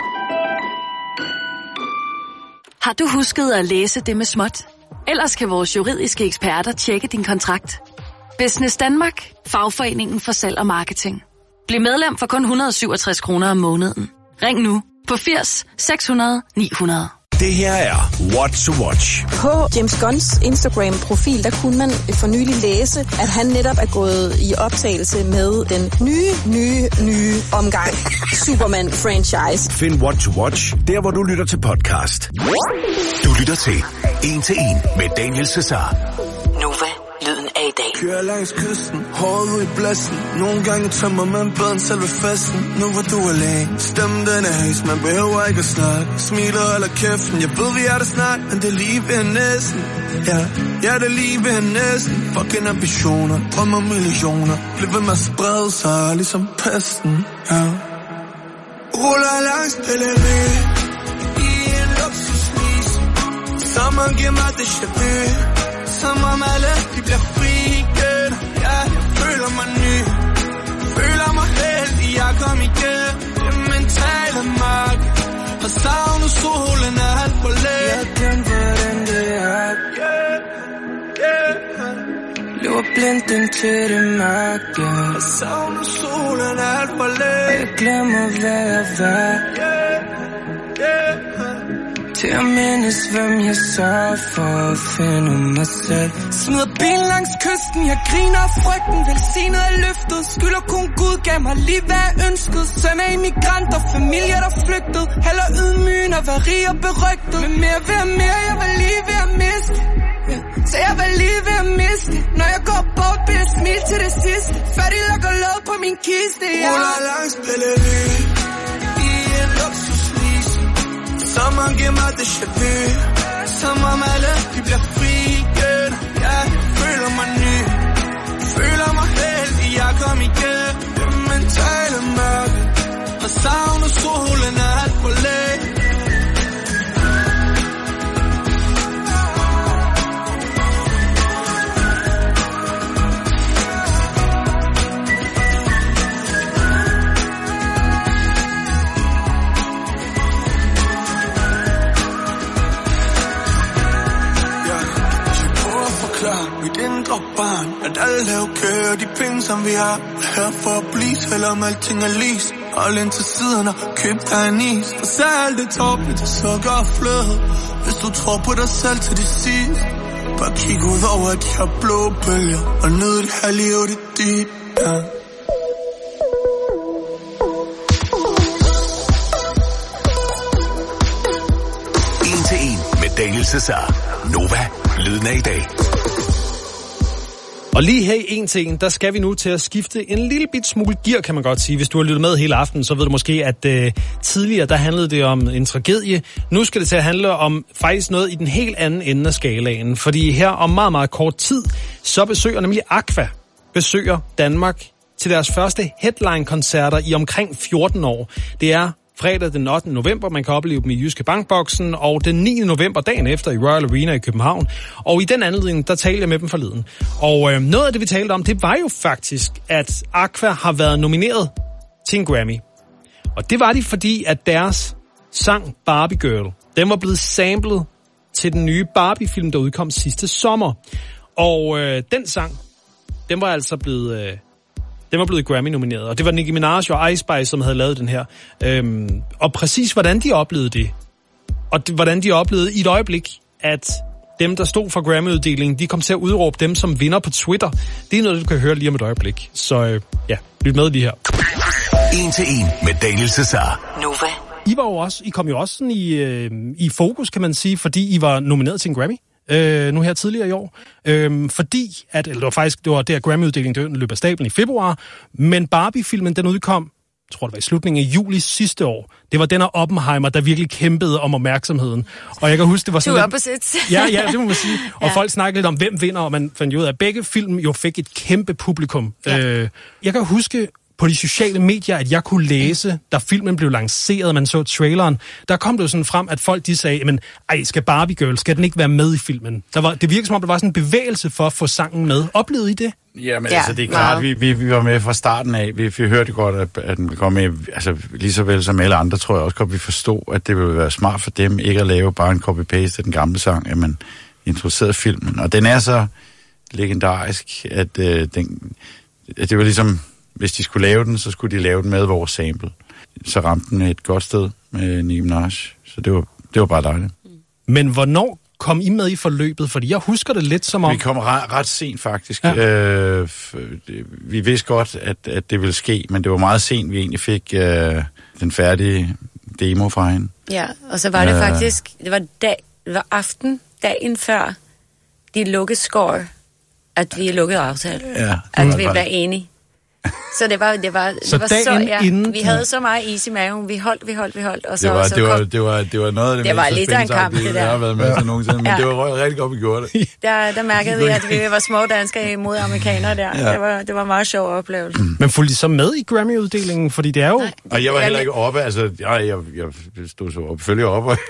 Har du husket at læse det med småt? Ellers kan vores juridiske eksperter tjekke din kontrakt. Business Danmark. Fagforeningen for salg og marketing. Bliv medlem for kun et hundrede og syvogtres kroner om måneden. Ring nu på firs seks hundrede ni hundrede. Det her er What to Watch. På James Gunns Instagram-profil, der kunne man for nylig læse, at han netop er gået i optagelse med den nye, nye, nye omgang Superman-franchise. Find What to Watch, der hvor du lytter til podcast. Du lytter til En til En med Daniel Cesar. Nova, lyden af i dag. Kører langs kysten, hårdt ud i blæsten. Nogle gange tømmer man bedre end selve festen. Nu hvor du er alene, stemmen den er hæs. Man behøver ikke at snakke, smiler eller kæften. Jeg ved vi er der snart, men det er lige ved næsten. Ja, ja det er lige ved næsten. Fucking ambitioner, drømmer millioner. Bliv ved med at sprede sig, ligesom pesten. Ja. Ruller langs Pellery i en luksusvis. Sommeren giver mig déjà vu. Som om alle de bliver fri igen. Ja, jeg føler mig ny. Føler mig heldig, jeg kom igen. Det mentale magt har savnet solen alt for længe. Jeg glemte hvordan det er. Yeah, yeah. Lever blindt indtil det magt. Yeah. Har savnet solen alt for længe. Jeg glemmer hvad jeg var. Yeah, yeah. Til at mindes, hvem jeg sørger for at finde mig selv. Smider bilen langs kysten, jeg griner af frygten. Velsignet er løftet, skylder kun Gud, gav mig lige hvad jeg ønskede. Søn af immigranter, familier der flygtede. Heller ydmygen og være rig og berygtet. Men mere ved at mere, jeg var lige ved at miste. Så jeg var lige ved at miste. Når jeg går bort, bliver jeg smil til det sidste. Færdig lukker låg på min kiste, ja. Ruller langs Pellery i en luksusvis. Sommeren giver mig déjà vu. Som om alle de bliver fri igen. Ja, jeg føler mig ny. Føler mig heldig, jeg kom igen. Det mentale mørke har savnet solen alt for længe. Mit indre barn, at alle er okay, og de penge som vi har er her for at blive, selvom alting er lis. Hold ind til siden og køb dig en is. Og så alt det tåbeligt til sukker og fløde. Hvis du tror på dig selv til det sidste, bare kig ud over de her blå bølger og nyd det her liv, det er dit, ja. En til En med Daniel Cesar. Nova, lyden af i dag. Og lige her i En til En, der skal vi nu til at skifte en lille bit smule gear, kan man godt sige. Hvis du har lyttet med hele aftenen, så ved du måske, at øh, tidligere der handlede det om en tragedie. Nu skal det til at handle om faktisk noget i den helt anden ende af skalaen. Fordi her om meget, meget kort tid, så besøger nemlig Aqua, besøger Danmark til deres første headline-koncerter i omkring fjorten år. Det er fredag den ottende november, man kan opleve dem i Jyske Bankboksen, og den niende november, dagen efter, i Royal Arena i København. Og i den anledning, der talte jeg med dem forleden. Og øh, noget af det, vi talte om, det var jo faktisk, at Aqua har været nomineret til en Grammy. Og det var de, fordi at deres sang Barbie Girl, den var blevet samlet til den nye Barbie-film, der udkom sidste sommer. Og øh, den sang, den var altså blevet... Øh, Den var blevet Grammy-nomineret, og det var Nicki Minaj og Ice Spice, som havde lavet den her. Øhm, og præcis hvordan de oplevede det, og det, hvordan de oplevede i et øjeblik, at dem, der stod for Grammy-uddelingen, de kom til at udråbe dem som vinder på Twitter. Det er noget, du kan høre lige om et øjeblik. Så øh, ja, lyt med lige her. En til En med Daniel Cesar. Nova. I var jo også, I kom jo også sådan i, øh, i fokus, kan man sige, fordi I var nomineret til en Grammy. Øh, nu her tidligere i år, øh, fordi at, eller det var faktisk, det var der Grammy-uddelingen, den løb af stablen i februar, men Barbie-filmen, den udkom tror det var i slutningen af juli sidste år. Det var den af Oppenheimer, der virkelig kæmpede om opmærksomheden. Og jeg kan huske, det var sådan... Two lidt... opposites. Ja, ja, det må man sige. Og Ja. folk snakkede lidt om, hvem vinder, og man fandt jo ud af, at begge film jo fik et kæmpe publikum. Ja. Øh, jeg kan huske på de sociale medier, at jeg kunne læse, da filmen blev lanceret, man så traileren, der kom det jo sådan frem, at folk de sagde, men ej, skal Barbie Girl, skal den ikke være med i filmen? Der var, det virkede som om, der var sådan en bevægelse for at få sangen med. Oplevede I det? Jamen Ja, altså, det er klart, meget. vi, vi, vi var med fra starten af. Vi, vi hørte godt, at, at den kom med, altså lige så vel som alle andre, tror jeg også godt, vi forstod, at det ville være smart for dem ikke at lave bare en copy-paste af den gamle sang, at man introducerede filmen. Og den er så legendarisk, at, øh, den, at det var ligesom, hvis de skulle lave den, så skulle de lave den med vores sample. Så ramte den et godt sted med Nicki Minaj, så det var, det var bare dejligt. Men hvornår kom I med i forløbet? Fordi jeg husker det lidt som om... Vi kom ret, ret sent faktisk. Ja. Øh, f- vi vidste godt, at, at det ville ske, men det var meget sent, vi egentlig fik øh, den færdige demo fra hende. Ja, og så var det Øh. faktisk, det var, dag, det var aften, dagen før de lukkede score, at vi lukkede aftale. Ja, at det vi var blev det. enige. Så det var, det var, Så det var så, dagen ja, inden- vi havde så meget is i maven. Vi holdt, vi holdt, vi holdt. Og så, Det var, så det, var, kom, det, var, det var noget af det, Det var mest lidt af en kamp, spændingsagtige, det der. jeg har været med til nogensinde, men Ja. det var rigtig godt, vi gjorde det. der, der mærkede vi, at vi var små danskere imod amerikanere der. Ja. Det, var, det var en meget sjov oplevelse. Men fulgte I så med i Grammy-uddelingen? Fordi det er jo... Nej, Og jeg var heller ikke oppe, altså, jeg, jeg, jeg stod så op, følger op, og,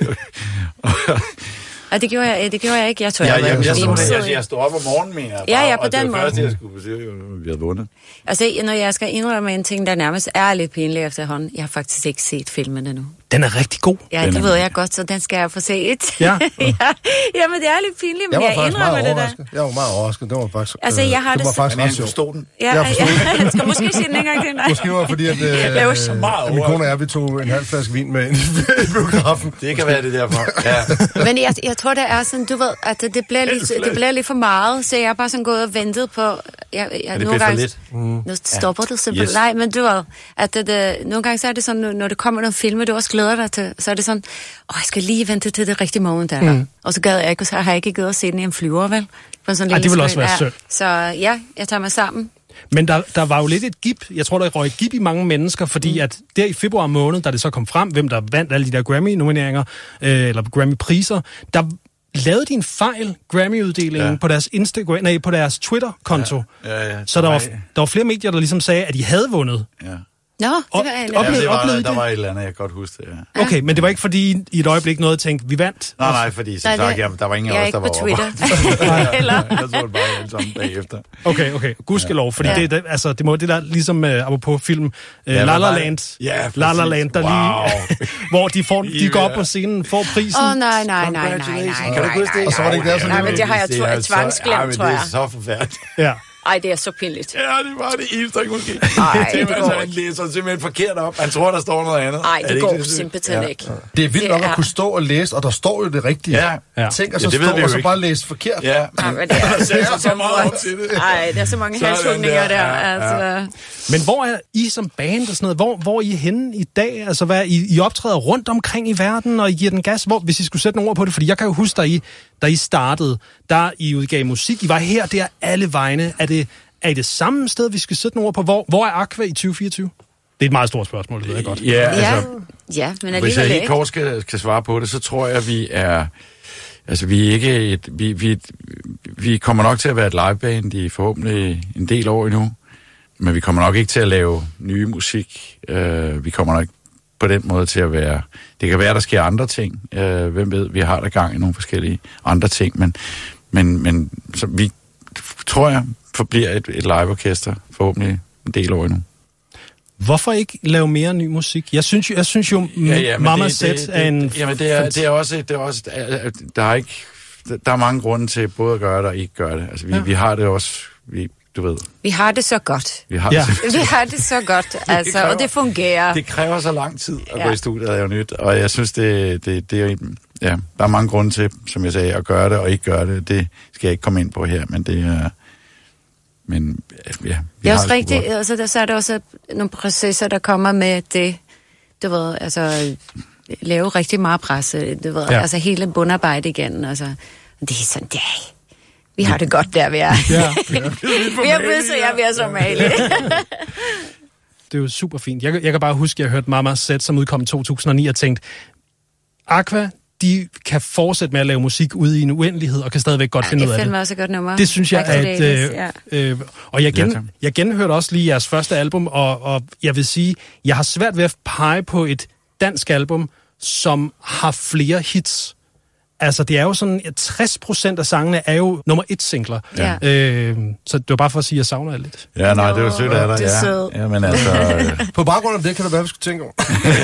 Og det gjorde jeg, det gjorde jeg ikke. Jeg tror, ja, jeg, jeg, var jeg, stod, vimset. jeg, jeg stod op om morgenen, mener jeg. Ja, ja, på og det den var måde. første, jeg skulle se, vi havde vundet. Altså, når jeg skal indrømme en ting, der nærmest er lidt pinlig efterhånden. Jeg har faktisk ikke set filmen endnu. Den er rigtig god. Ja, det ved jeg godt, så den skal jeg få set. Ja. ja, jamen, det er lidt pinligt, Jeg men var jeg, faktisk indrømmer meget det der. overrasket. Jeg var meget overrasket. Det var faktisk, Altså, jeg har det det var så- faktisk Men ret jeg sjovt. forstod den. Ja, Jeg ja, forstod jeg skal måske se den en gang til. Nej. Måske var det fordi, at, øh, Jeg var så meget at min kone og jeg, vi tog en halv flaske vin med ind i biografen. Det kan være det derfor. Ja. Men jeg, jeg tror, det er sådan, du ved, at det, det, bliver lidt, det bliver lidt for meget, så jeg har bare sådan gået og ventet på... Jeg, jeg, det nogle bliver for gange, lidt. Nu stopper du simpelthen. Yes. Nej, men du ved, at det, det, nogle gange så er det sådan, når det kommer nogle film, du også glæder dig til, så er det sådan, åh, jeg skal lige vente til det rigtige moment, der er. Mm. Og så gad jeg ikke, så har jeg ikke givet at se den i en flyver, vel? På sådan en Ej, lille det vil også screen. være synd. Så ja, jeg tager mig sammen. Men der, der var jo lidt et gip. Jeg tror, der røg et gip i mange mennesker, fordi mm. at der i februar måned, da det så kom frem, hvem der vandt alle de der Grammy-nomineringer, øh, eller Grammy-priser, der lavede de en fejl, Grammy-uddelingen, Ja. på deres Instagram, nej, på deres Twitter-konto. Ja, ja, Så der var, nej. der var flere medier, der ligesom sagde, at de havde vundet. Ja. Nå, det Op- var jeg op- Ja, det var, oplevede I der det? var et eller andet, jeg kan godt huske det, ja. Okay, men det var ikke fordi, I et øjeblik noget tænkte, vi vandt? Nej, nej, fordi som Nej, sagt, det- jeg, der var ingen jeg er af os, der ikke var på Twitter. oppe. Eller? Jeg så det bare alle sammen bagefter. Okay, okay. Gudskelov, fordi Ja. det, det, altså, det må det der ligesom uh, apropos film uh, Ja, La hvad La var det? Land, Ja, præcis. La La Land, der Wow. lige, hvor de, får, de går op på scenen, får prisen. Åh, oh, nej, nej, nej, nej, nej, nej, Kan du huske det? Og så var det ikke der, så Nej, men det har jeg Det tv- er så- tvangsglemt, ja, men tror det jeg. er så forfærdeligt. Ja. Ej, det er så pinligt. Ja, det var det eneste, ikke måske. Ej, det det var går altså, han læser simpelthen forkert op. Han tror, der står noget andet. Nej, Er det ikke går det? simpelthen Ja. ikke. Det er vildt Det nok er- at kunne stå og læse, og der står jo det rigtige. Ja. Ja. Tænk at Ja, så det ved stå vi jo og så ikke. bare læse forkert. Ja, Ej, men det er, der sætter sig så meget op til det. Ej, der er så mange Sådan halshugninger der, der. ja, ja. Altså. Men hvor er I som band og sådan noget? Hvor, hvor er I henne i dag? Altså, hvad, I, I optræder rundt omkring i verden, og I giver den gas. Hvor, hvis I skulle sætte nogle ord på det, fordi jeg kan jo huske, da I, da I startede, der I udgav musik. I var her, der alle vegne. Er det, er I det samme sted, vi skal sætte nogle ord på? Hvor, hvor er Aqua i tyve fireogtyve? Det er et meget stort spørgsmål, det ved jeg godt. Ja, altså, Ja, ja, men hvis jeg alligevel helt ikke. kort skal, skal svare på det, så tror jeg, at vi er... Altså, vi er ikke et... Vi, vi, vi kommer nok til at være et liveband i forhåbentlig en del år endnu, men vi kommer nok ikke til at lave nye musik. Uh, vi kommer nok på den måde til at være... Det kan være, der sker andre ting. Uh, hvem ved, vi har der gang i nogle forskellige andre ting, men, men, men så vi, tror jeg, forbliver et, et liveorkester forhåbentlig en del år endnu. Hvorfor ikke lave mere ny musik? Jeg synes jo, jeg synes jo Ja, ja, men Mama det- Set det- er en... det- Jamen, det er, det er også... Det er også der er ikke... Der er mange grunde til både at gøre det og ikke gøre det. Altså, vi, Ja. vi har det også... Vi, du ved... Vi har det så godt. Vi har Ja. det, Vi har det så godt, altså, kræver- og det fungerer. det kræver så lang tid at Ja. gå i studiet og lave nyt, og jeg synes, det, det, det er... Ja, der er mange grunde til, som jeg sagde, at gøre det og ikke gøre det. Det skal jeg ikke komme ind på her, men det er... Men ja, vi Det er har også sgu rigtigt, godt. altså, der, så er der også nogle processer, der kommer med det, du ved, altså, lave rigtig meget presse, du ved, Ja. ja. altså hele bundarbejde igen, altså, det er sådan, det er, vi har det godt der, vi er. Ja. vi er blevet så, ja, vi er så malige. det er jo super fint. Jeg, jeg kan bare huske, at jeg hørte Mama Set, som udkom i to tusind og ni, og tænkte, Aqua, de kan fortsætte med at lave musik ude i en uendelighed, og kan stadigvæk godt ja, finde ud af det. Det er også et godt nummer. Det synes jeg, at... Øh, øh, og jeg, gen, jeg genhørte også lige jeres første album, og, og jeg vil sige, jeg har svært ved at pege på et dansk album, som har flere hits. Altså, det er jo sådan, at tres procent af sangene er jo nummer et singler. Ja. Øh, så det var bare for at sige, at jeg savner det lidt. Ja, nej, det var sødt af dig, det er ja. Ja, men altså... Øh... På baggrund af det kan det være, vi skulle tænke over.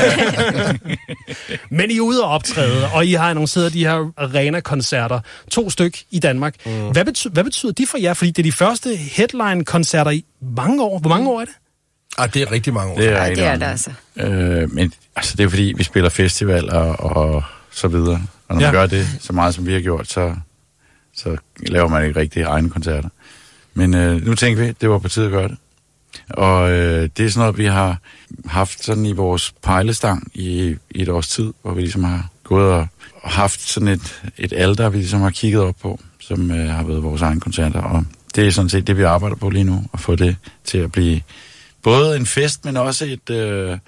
Men I er ude og optræde, og I har annonceret de her arena-koncerter. To styk i Danmark. Mm. Hvad, betyder, hvad betyder de for jer? Fordi det er de første headline-koncerter i mange år. Hvor mange år er det? Ah, det er rigtig mange år. Det er, ja, det er det altså. Øh, men altså, det er fordi, vi spiller festival og, og så videre. Og når man ja. gør det så meget, som vi har gjort, så, så laver man ikke rigtig egne koncerter. Men øh, nu tænker vi, det var på tide at gøre det. Og øh, det er sådan noget, vi har haft sådan i vores pejlestang i, i et års tid, hvor vi ligesom har gået og, og haft sådan et, et alter, vi ligesom har kigget op på, som øh, har været vores egne koncerter. Og det er sådan set det, vi arbejder på lige nu, at få det til at blive både en fest, men også et, øh,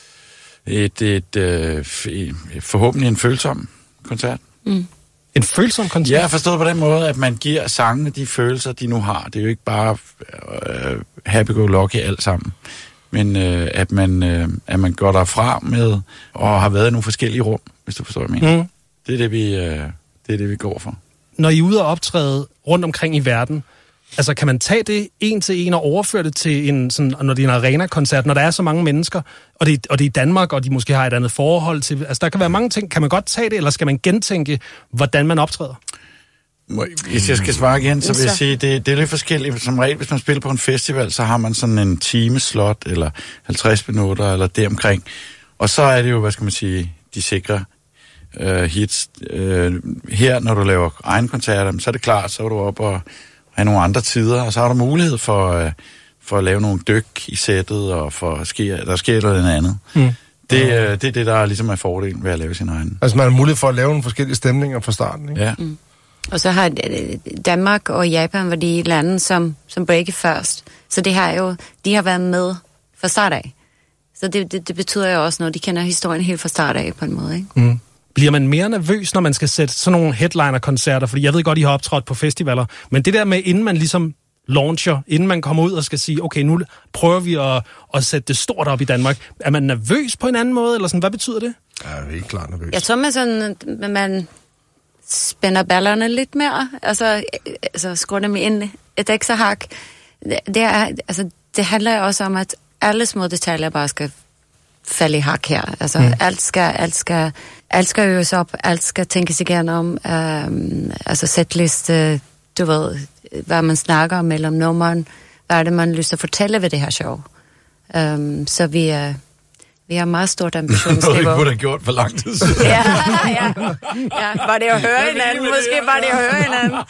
et, et, øh, forhåbentlig en følsom koncert. Mm. En følsom koncert? Ja, forstået på den måde, at man giver sangene de følelser, de nu har. Det er jo ikke bare øh, happy-go-lucky alt sammen, men øh, at, man, øh, at man går derfra med og har været i nogle forskellige rum, hvis du forstår, hvad jeg mener. Mm. Det er det, vi, øh, det er det, vi går for. Når I er ude og optræde rundt omkring i verden, altså, kan man tage det en til en og overføre det til en, sådan, når det er en arena-koncert, når der er så mange mennesker, og det, og det er i Danmark, og de måske har et andet forhold til... Altså, der kan være mange ting. Kan man godt tage det, eller skal man gentænke, hvordan man optræder? Hvis jeg skal svare igen, så vil jeg sige, det, det er lidt forskelligt. Som regel, hvis man spiller på en festival, så har man sådan en timeslot, eller halvtreds minutter, eller deromkring. Og så er det jo, hvad skal man sige, de sikre uh, hits. Uh, her, når du laver egen koncerter, så er det klart, så er du op og have nogle andre tider, og så har du mulighed for, uh, for at lave nogle dyk i sættet, og for sker, der sker noget andet. Mm. Det, uh, det er det, der ligesom er fordelen ved at lave sin egen. Altså man har mulighed for at lave nogle forskellige stemninger fra starten, ikke? Ja. Mm. Og så har Danmark og Japan var de lande, som, som break først. Så det har jo, de har været med fra start af. Så det, det, det betyder jo også noget. De kender historien helt fra start af på en måde, ikke? Mm. Bliver man mere nervøs, når man skal sætte sådan nogle headliner-koncerter? Fordi jeg ved godt, I har optrådt på festivaler. Men det der med, inden man ligesom launcher, inden man kommer ud og skal sige, okay, nu prøver vi at, at sætte det stort op i Danmark. Er man nervøs på en anden måde? Eller sådan, hvad betyder det? Ja, jeg er ikke klart nervøs. Jeg tror, man sådan, man spænder ballerne lidt mere. Altså, altså skruer dem ind et ekstra hak. Det, er, altså, det handler jo også om, at alle små detaljer bare skal falde i hak her. Altså, mm. alt skal, alt skal, alt skal øves op, alt skal tænkes igennem. Um, altså, sætliste, du ved, hvad man snakker mellem nummeren, hvad er det, man har lyst til at fortælle ved det her show. Um, så vi er, vi har meget stort ambitionsniveau. Noget, vi burde have gjort for lang tid siden. ja, ja, ja, var det at høre hinanden, måske bare det at høre hinanden.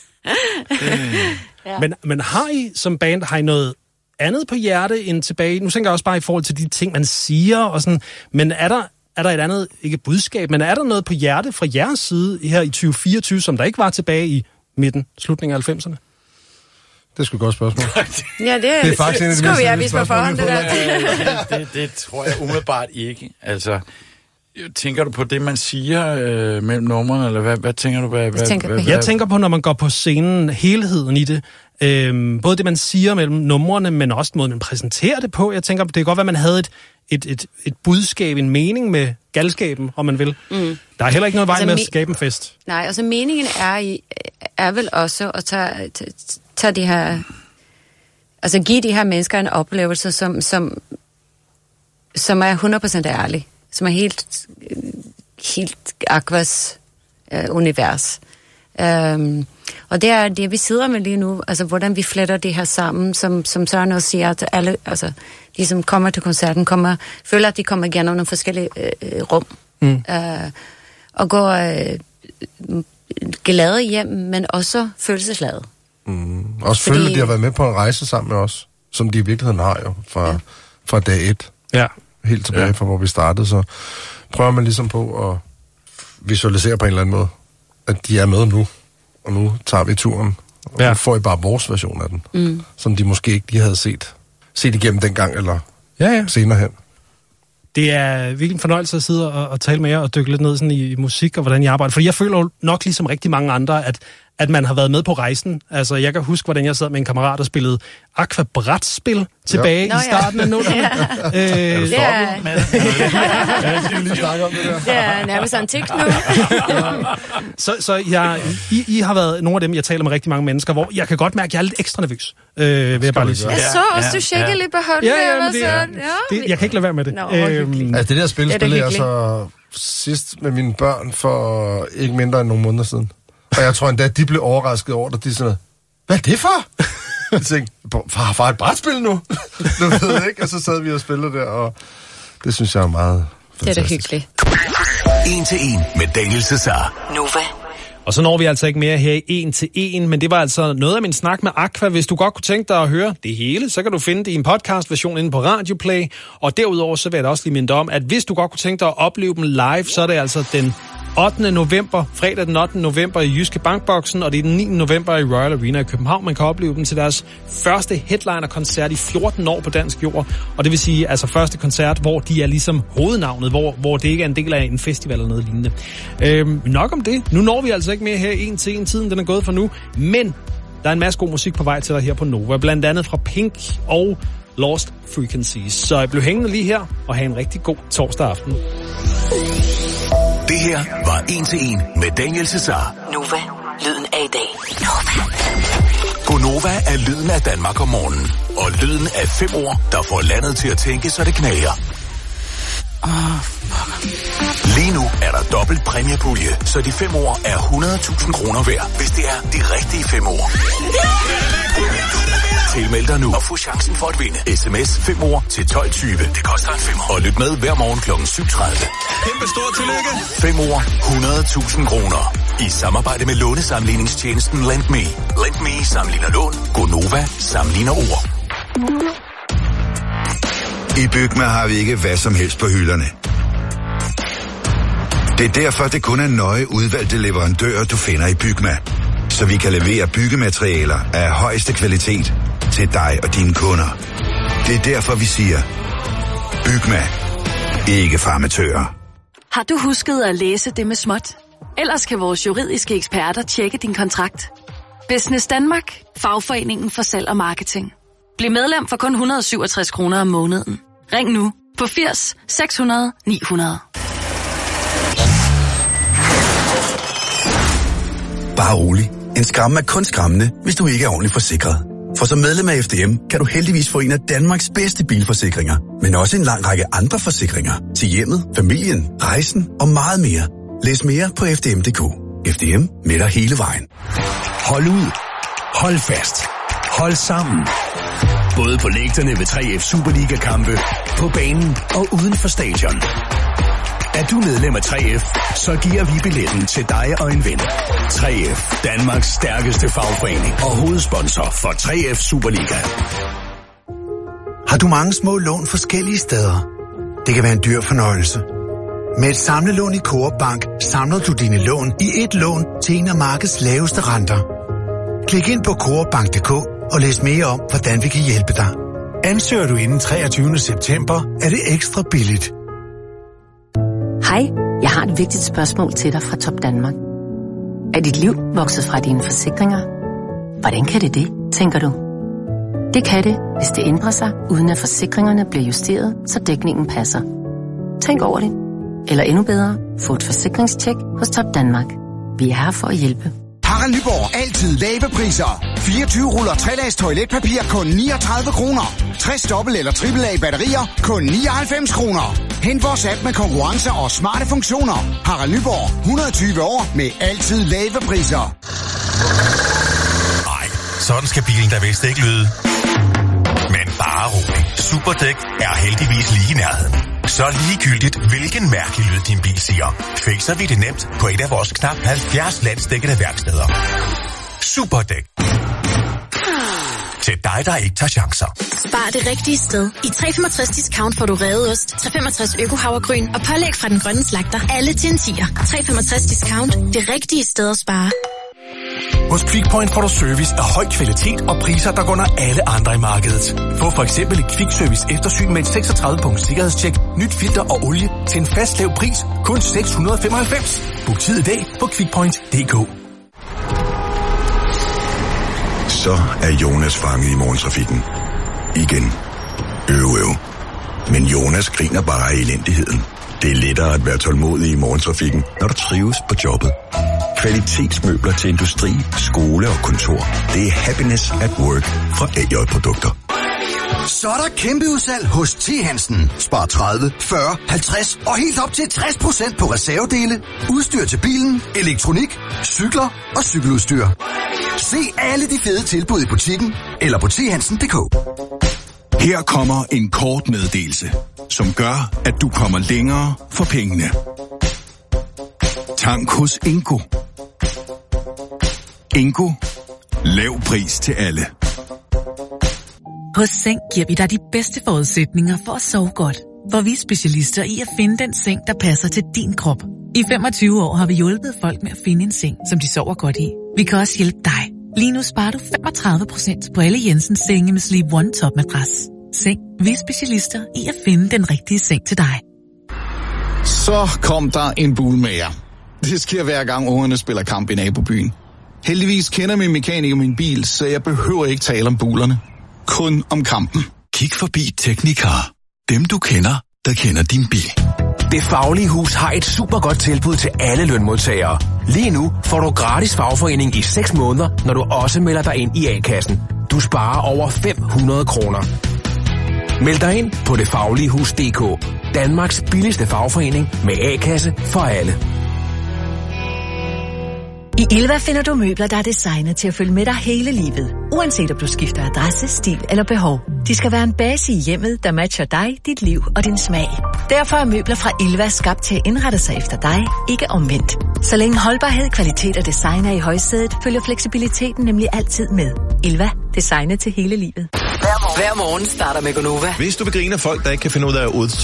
ja. men, men har I som band, har I noget andet på hjerte end tilbage? Nu tænker jeg også bare i forhold til de ting, man siger og sådan, men er der, er der et andet, ikke budskab, men er der noget på hjerte fra jeres side her i tyve fireogtyve, som der ikke var tilbage i midten, slutningen af halvfemserne? Det er sgu et godt spørgsmål. ja, det, det er faktisk en af de skulle vi have vist på forhånd, det der. det, det, det tror jeg umiddelbart ikke. Altså, tænker du på det, man siger øh, mellem numrene, eller hvad, hvad tænker du? Hvad, hvad, tænker hvad, jeg tænker på, når man går på scenen, helheden i det. Øhm, både det, man siger mellem numrene, men også måden, man præsenterer det på. Jeg tænker, det kan godt være, at man havde et, et, et, et budskab, en mening med galskaben, om man vil. Mm. Der er heller ikke noget vej altså, med at skabe en fest. Nej, altså meningen er, er vel også at tage, tage de her... Altså give de her mennesker en oplevelse, som, som, som er hundrede procent ærlig. Som er helt, helt Aquas øh, univers. Um, og det er det, vi sidder med lige nu, altså hvordan vi fletter det her sammen, som, som Søren også siger, at alle, altså de som kommer til koncerten, kommer, føler, at de kommer igennem nogle forskellige øh, rum. Mm. Uh, og går øh, glade hjem, men også følelseslade. Mm. Også Fordi... føler, at de har været med på en rejse sammen med os, som de i virkeligheden har jo, fra, ja. fra dag et. Ja. Helt tilbage ja. fra, hvor vi startede, så prøver man ligesom på at visualisere på en eller anden måde, at de er med nu, og nu tager vi turen, og ja. nu får I bare vores version af den, mm. som de måske ikke de havde set, set igennem dengang, eller ja, ja. senere hen. Det er virkelig en fornøjelse at sidde og, og tale med jer og dykke lidt ned sådan i, i musik og hvordan I arbejder. For jeg føler jo nok ligesom rigtig mange andre, at, at man har været med på rejsen. Altså, jeg kan huske, hvordan jeg sad med en kammerat og spillede Aqua-brætspil tilbage ja. i starten af nullerne. Ja. Øh, ja. Ja, skal vi lige snakke om det der. Ja, nærmest antik nu. Så, så jeg, I, I har været nogle af dem, jeg taler med rigtig mange mennesker, hvor jeg kan godt mærke, at jeg er lidt ekstra nervøs. Øh, vil jeg bare lige sige. Jeg så også, du tjekker ja. lidt på hånden. Ja, ja, det, er, det, jeg kan ikke lade være med det. Nå, øhm, altså, det der spil spillede jeg så sidst med mine børn for ikke mindre end nogle måneder siden. Og jeg tror endda, de blev overrasket over det. De sådan, hvad er det for? Jeg tænkte, far, far et brætspil nu? Du ved ikke? Og så sad vi og spillede der, og det synes jeg er meget fantastisk. Det er da hyggeligt. En til en med Daniel Cesar. Nova. Og så når vi altså ikke mere her i en til en, men det var altså noget af min snak med Aqua. Hvis du godt kunne tænke dig at høre det hele, så kan du finde det i en podcast-version inde på Radioplay. Og derudover så vil jeg da også lige minde om, at hvis du godt kunne tænke dig at opleve dem live, så er det altså den ottende november, fredag den ottende november i Jyske Bankboksen, og det er den niende november i Royal Arena i København. Man kan opleve dem til deres første headliner-koncert i fjorten år på dansk jord, og det vil sige altså første koncert, hvor de er ligesom hovednavnet, hvor, hvor det ikke er en del af en festival eller noget lignende. Øhm, nok om det. Nu når vi altså ikke mere her i en til en. Tiden den er gået for nu, men der er en masse god musik på vej til dig her på Nova, blandt andet fra Pink og Lost Frequencies. Så jeg blev hængende lige her, og have en rigtig god torsdag aften. Det her var en til en med Daniel Cesar. Nova, lyden af i dag. Gonova er lyden af Danmark om morgenen. Og lyden af fem ord, der får landet til at tænke, så det knager. Åh, fuck. Lige nu er der dobbelt præmiepulje, så de fem ord er hundrede tusind kroner værd, hvis det er de rigtige fem ord. Tilmeld dig nu og få chancen for at vinde. Sms fem ord til tolv tyve. Det koster en femmer. Og lyt med hver morgen klokken syv tredive. Kæmpe stort tillykke. fem ord, hundrede tusind kroner. I samarbejde med lånesamligningstjenesten LendMe. LendMe sammenligner lån. Gonova sammenligner ord. I Bygma har vi ikke hvad som helst på hylderne. Det er derfor, det kun er nøje udvalgte leverandører, du finder i Bygma. Så vi kan levere byggematerialer af højeste kvalitet til dig og dine kunder. Det er derfor, vi siger, Bygma. Ikke farmatører. Har du husket at læse det med småt? Ellers kan vores juridiske eksperter tjekke din kontrakt. Business Danmark, fagforeningen for salg og marketing. Bliv medlem for kun et hundrede og syvogtres kroner om måneden. Ring nu på firs seks hundrede ni hundrede. Bare rolig. En skræmme er kun skræmmende, hvis du ikke er ordentligt forsikret. For som medlem af F D M kan du heldigvis få en af Danmarks bedste bilforsikringer, men også en lang række andre forsikringer til hjemmet, familien, rejsen og meget mere. Læs mere på f d m punktum d k. F D M med dig hele vejen. Hold ud. Hold fast. Hold sammen. Både på lægterne ved tre F Superliga-kampe, på banen og uden for stadion. Er du medlem af tre F, så giver vi billetten til dig og en ven. tre F, Danmarks stærkeste fagforening og hovedsponsor for tre F Superliga. Har du mange små lån forskellige steder? Det kan være en dyr fornøjelse. Med et samlelån i Coop Bank samler du dine lån i et lån til en af markedets laveste renter. Klik ind på coop bank punktum d k og læs mere om, hvordan vi kan hjælpe dig. Ansøger du inden treogtyvende september, er det ekstra billigt. Hej, jeg har et vigtigt spørgsmål til dig fra Top Danmark. Er dit liv vokset fra dine forsikringer? Hvordan kan det det, tænker du? Det kan det, hvis det ændrer sig, uden at forsikringerne bliver justeret, så dækningen passer. Tænk over det. Eller endnu bedre, få et forsikringstjek hos Top Danmark. Vi er her for at hjælpe. Harald Nyborg. Altid lave priser. fireogtyve ruller tre lags toiletpapir kun niogtredive kroner. tres dobbelt eller triple A batterier kun nioghalvfems kroner. Hent vores app med konkurrencer og smarte funktioner. Harald Nyborg. et hundrede og tyve år med altid lave priser. Nej, sådan skal bilen da vist ikke lyde. Men bare rolig. Superdæk er heldigvis lige i nærheden. Så ligegyldigt, hvilken mærkelig lyd din bil siger, fikser vi det nemt på et af vores knap halvfjerds landsdækkende værksteder. Superdæk. Til dig, der ikke tager chancer. Spar det rigtige sted. I tre komma femogtres discount får du revet ost, tre komma femogtres økohavregryn og pålæg fra den grønne slagter. Alle til en tier. tre komma femogtres discount. Det rigtige sted at spare. Hos QuickPoint får du service af høj kvalitet og priser, der går under alle andre i markedet. Få for eksempel et Quick-service eftersyn med et seksogtredive punkt sikkerhedstjek, nyt filter og olie til en fast lav pris, kun seks hundrede og femoghalvfems. Book tid i dag på quickpoint punktum d k. Så er Jonas fanget i morgentrafikken. Igen. Øv, øv. Men Jonas griner bare af elendigheden. Det er lettere at være tålmodig i morgentrafikken, når du trives på jobbet. Kvalitetsmøbler til industri, skole og kontor. Det er happiness at work fra A J Produkter. Så er der kæmpe udsalg hos T. Hansen. Spar tredive, fyrre, halvtreds og helt op til tres procent på reservedele, udstyr til bilen, elektronik, cykler og cykeludstyr. Se alle de fede tilbud i butikken eller på t hansen punktum d k. Her kommer en kort meddelelse, som gør, at du kommer længere for pengene. Tank hos Ingo. Ingo. Lav pris til alle. Hos Seng giver vi dig de bedste forudsætninger for at sove godt, hvor vi er specialister i at finde den seng, der passer til din krop. I femogtyve år har vi hjulpet folk med at finde en seng, som de sover godt i. Vi kan også hjælpe dig. Lige nu sparer du femogtredive procent på alle Jensens senge med Sleep One Top Madras. Seng. Vi er specialister i at finde den rigtige seng til dig. Så kom der en bulmager. Det sker hver gang ungerne spiller kamp i nabobyen. Heldigvis kender min mekaniker min bil, så jeg behøver ikke tale om bulerne. Kun om kampen. Kig forbi Teknikar. Dem du kender, der kender din bil. Det Faglige Hus har et super godt tilbud til alle lønmodtagere. Lige nu får du gratis fagforening i seks måneder, når du også melder dig ind i A-kassen. Du sparer over fem hundrede kroner. Meld dig ind på det faglige hus punktum d k. Danmarks billigste fagforening med A-kasse for alle. I Ilva finder du møbler, der er designet til at følge med dig hele livet. Uanset om du skifter adresse, stil eller behov. De skal være en base i hjemmet, der matcher dig, dit liv og din smag. Derfor er møbler fra Ilva skabt til at indrette sig efter dig, ikke omvendt. Så længe holdbarhed, kvalitet og design er i højsædet, følger fleksibiliteten nemlig altid med. Ilva. Designet til hele livet. Hver morgen starter med Gonova. Hvis du vil grine af folk, der ikke kan finde ud af at ud...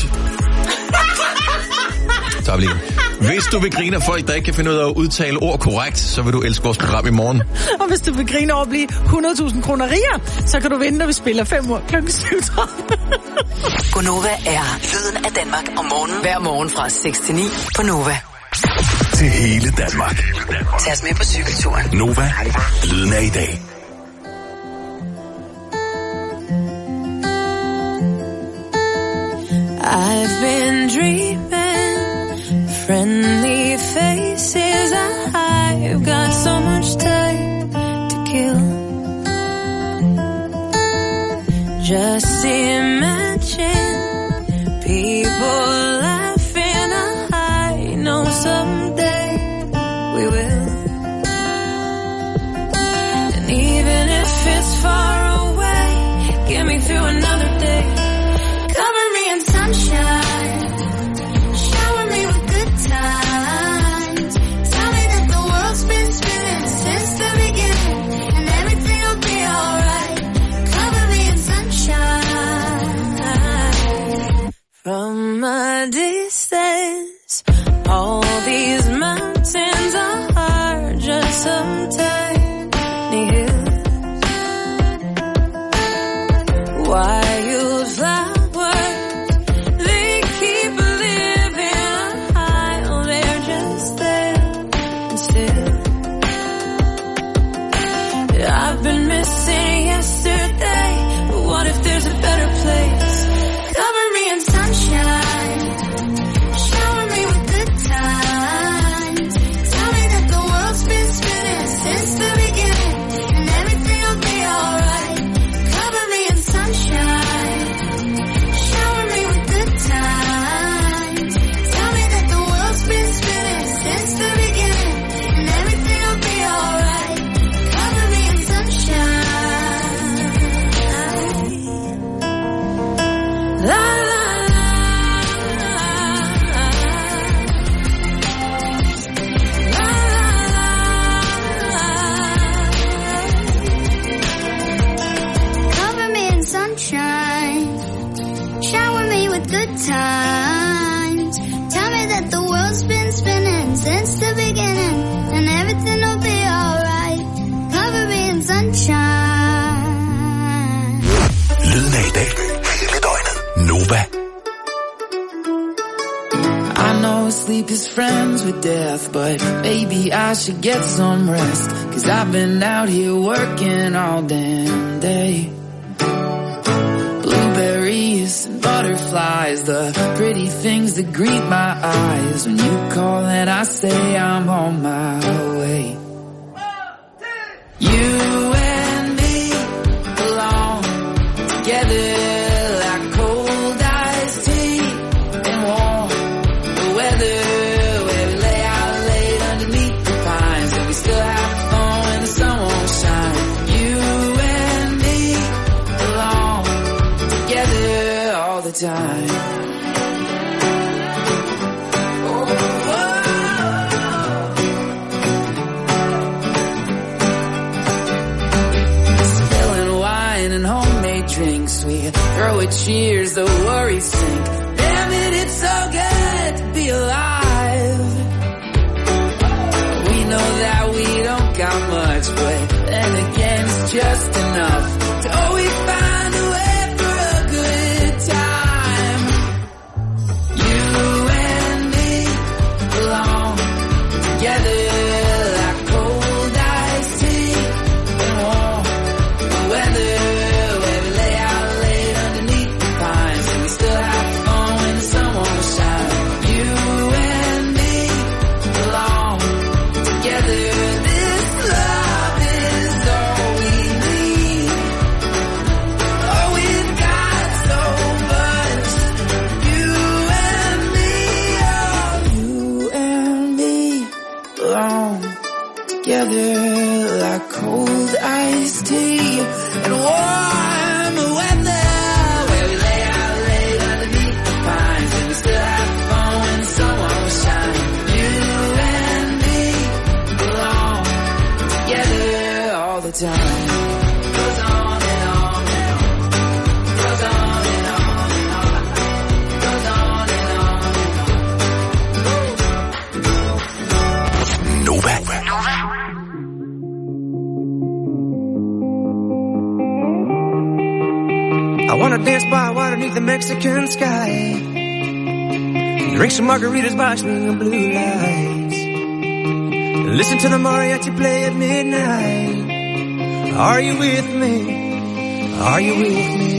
Så lige. Hvis du vil grine af folk, der ikke kan finde ud af at udtale ord korrekt, så vil du elske vores program i morgen. Og hvis du vil grine over at blive hundrede tusind kroner rigere, så kan du vinde, når vi spiller fem år klokken syv tredive. Gonova er lyden af Danmark om morgenen. Hver morgen fra seks til ni på Nova. Til hele Danmark. Tag os med på cykelturen. Nova. Lyden af i dag. I've been dreaming, friendly faces. I've got so much time to kill. Just imagine people laughing. I know someday we will. And even if it's far away, get me through another day. Cover me in sunshine, shower me with good times. Tell me that the world's been spinning since the beginning, and everything will be alright. Cover me in sunshine. From a distance, all these mountains are just some tiny hills. Wild flowers. I've been missing yesterday, but what if there's a better place? Cover me in sunshine, shower me with good times. Tell me that the world's been spinning since the beginning, and everything will be alright. Cover me in sunshine, shower me with good times. Tell me that the world's been spinning since the beginning, and everything will be alright. Cover me in sunshine. La la Cover me in sunshine, shower me with good times. Tell me that the world's been spinning since the beginning, and everything will be alright. sunshine. Lyden af i dag. Hele døgnet. Nova. I know sleep is friends with death, but maybe I should get some rest. Cause I've been out here working all damn day. Blueberries and butterflies, the pretty things that greet my eyes. When you call and I say I'm on my way. You and me belong together. Time. Spilling wine and homemade drinks, we throw a cheers, the worries sink. Damn it, it's so good to be alive. We know that we don't got much, but then again it's just enough to always find a way. Like cold iced tea and warm weather, where we lay out late underneath the pines, and we still have fun when the sun won't shine. You and me belong together all the time. Goes on and on and on. Goes on and on and on. Goes on and on and on. Nova. Nova. I wanna dance by water beneath the Mexican sky. Drink some margaritas by swinging blue lights. Listen to the mariachi play at midnight. Are you with me? Are you with me?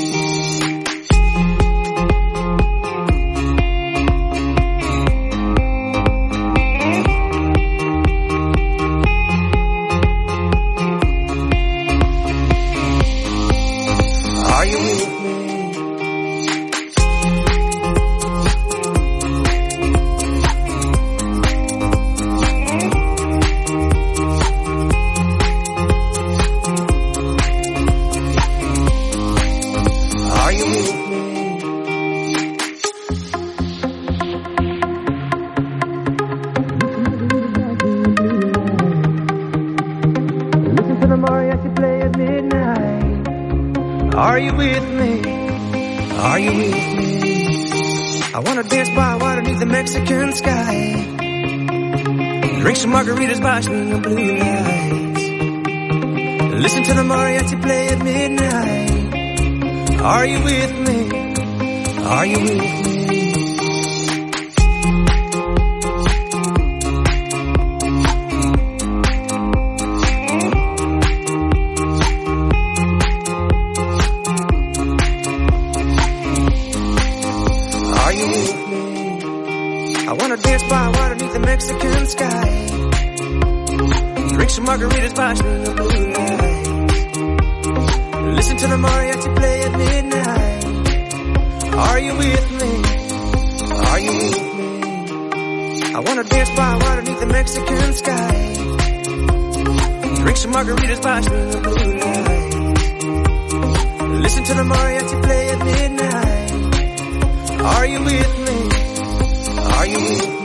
Margaritas by swinging blue lights. Listen to the mariachi play at midnight. Are you with me? Are you with me? Are you with me? I wanna dance by water beneath the Mexican sky. Drink some margaritas by swinging blue lights. Listen to the mariachi play at midnight. Are you with me? Are you with me? I wanna dance by water beneath the Mexican sky. Drink some margaritas by swinging blue lights. Listen to the mariachi play at midnight. Are you with me? Are you with me?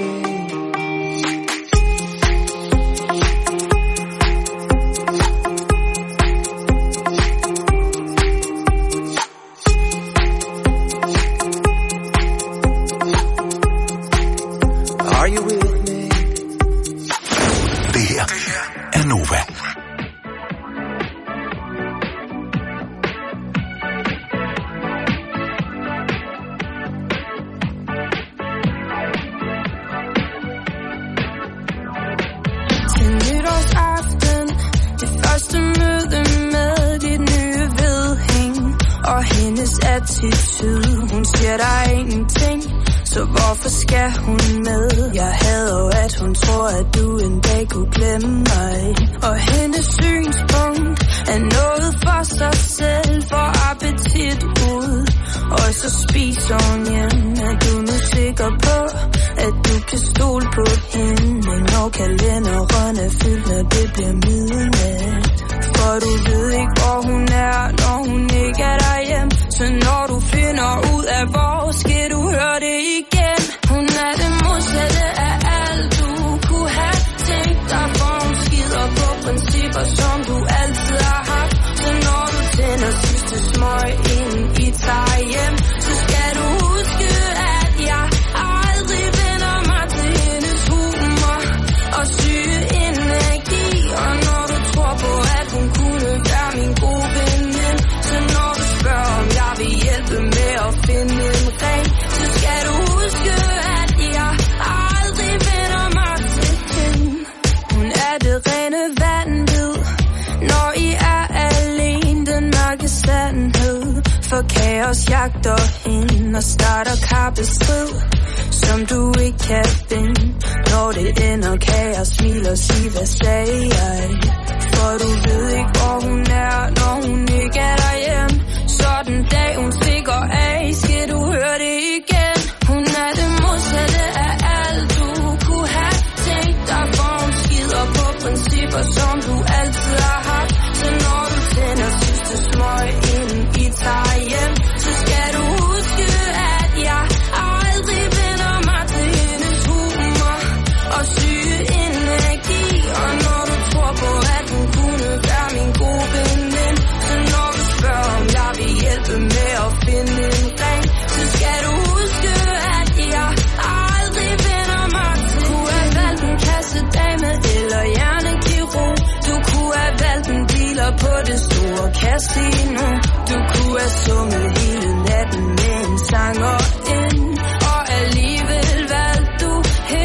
attitude. Hun siger, der er ingenting, så hvorfor skal hun med? Jeg hader jo, at hun tror, at du en dag kunne glemme mig. Og hendes synspunkt er noget for sig selv, for appetit ud. Og så spiser hun hjem. Er du nu sikker på, at du kan stole på hende? Når kalenderen er fyldt, når det bliver midnat. For du ved ikke, hvor hun er, når hun ikke er derhjemme. Så når du finder ud af, hvor skal du høre det igen. Hun er det modsatte af alt, du kunne have tænkt dig. For hun skider på principper, som du altid har haft. Så når du tænder sidste smøg, inden I tager hjem, så skal du huske, at jeg aldrig vender mig til hendes humor og syge energi. Og når du tror på, at hun kunne være min gode veninde, så når du spørger, om jeg vil hjælpe med at finde en ring, så skal du huske, at jeg aldrig vender mig til hende. Hun er det rene vanvid, når I er alene, den mørke sandhed. For kaos jagter hende og starter kappestrid, som du ikke kan finde. Når det ender, kan jeg smile og sige, hvad sagde jeg? For du ved ikke, hvor hun er, når hun ikke er derhjemme. Så den dag hun stikker af, skal du høre det igen. Hun er det modsatte af alt, du kunne have tænkt dig. For hun skider på principper, som du altid har haft. Så når du tænder sidste smøg, inden I tager hjem, så skal du huske, at jeg aldrig vender mig til hendes humor og syge energi. Og når du tror på, at hun kunne være min gode veninde, så når du spørger, om jeg vil hjælpe med at finde en ring, så skal du huske, at jeg aldrig vender mig til. Du kunne have valgt en kassedame eller hjernekirurg. Du kunne have valgt en dealer på det store casino. Du kunne have sunget hele natten med en sanger ind, og alligevel valgte du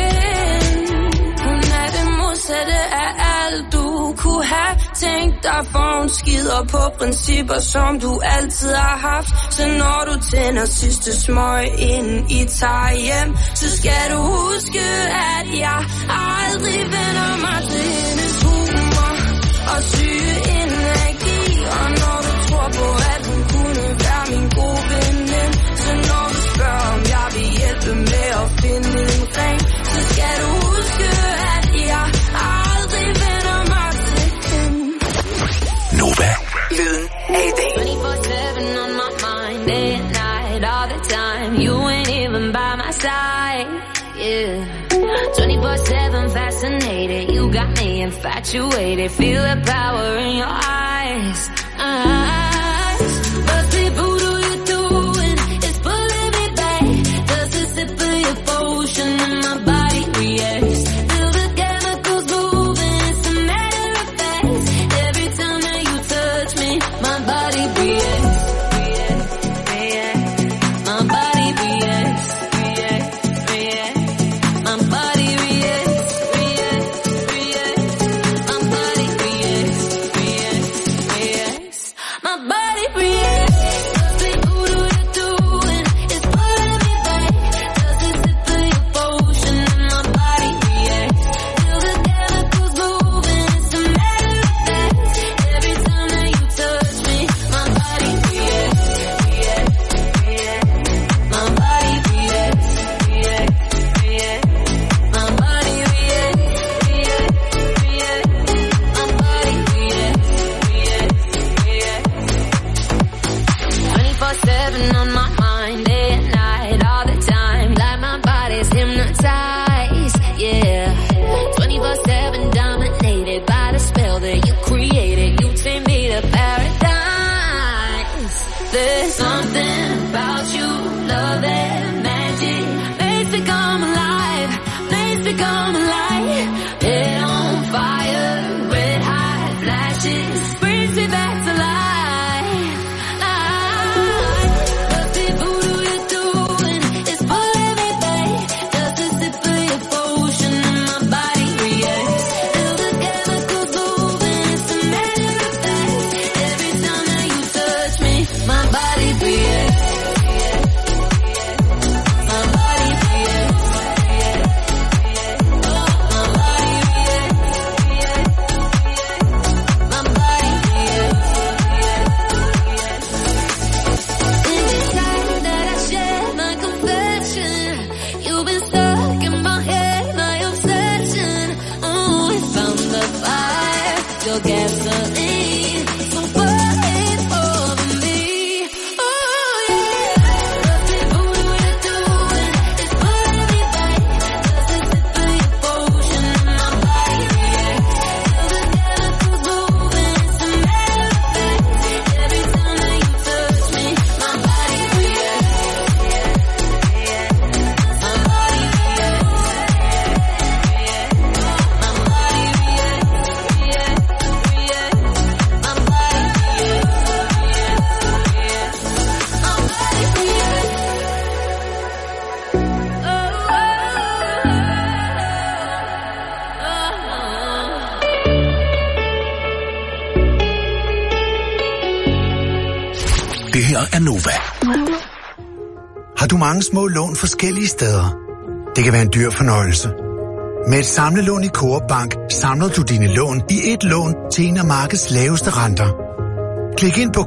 hende. Hun er det modsatte af alt, du kunne have tænkt dig. For hun skider på principper, som du altid har haft. Så når du tænder sidste smøg, inden I tager hjem, så skal du huske, at jeg aldrig vender mig til hendes humor og syge energi. Og når du tror på, at hun kunne være min gode veninde, så når du spørger, om jeg vil hjælpe med at finde en ring, så skal du huske, at jeg aldrig vender mig til hende. Nova. Lyden af i dag. twenty-four seven on my mind, day and night, all the time. You ain't even by my side, yeah. twenty-four seven fascinated, you got me infatuated. Feel the power in your eyes, eyes. But the voodoo you're doing is pulling me back. Does the sip of your potion and my body reacts? Feel the chemicals moving, it's a matter of fact. Every time that you touch me, my body reacts, reacts, reacts. My body reacts, reacts, reacts. My body reacts, reacts, reacts. My body reacts, reacts, reacts. My body reacts. The voodoo you're doing is pulling me back. Does the sip of your potion and my body reacts? Feel the chemicals moving, it's a matter of fact. Every time that you touch me, my body reacts, reacts, reacts. My body reacts, reacts, reacts. My body reacts, reacts, reacts. My body reacts, reacts, reacts. twenty-four seven on my mind, day and night, all the time. Like my body's hypnotized, yeah. twenty-four seven dominated by the spell that you created. You take me to paradise. There's something about you, love and magic. Makes me come alive, makes me come alive. Head on fire, red hot flashes, brings me back to life, life. But the voodoo you're doing is pulling me back. Does the sip of your potion and my body reacts? Feel the chemicals moving, it's a matter of fact. Every time that you touch me, my body reacts. her er Nova. Har du mange små lån forskellige steder? Det kan være en dyr fornøjelse. Med et samlelån i Coop Bank samler du dine lån i et lån til en af markedets laveste renter. Klik ind på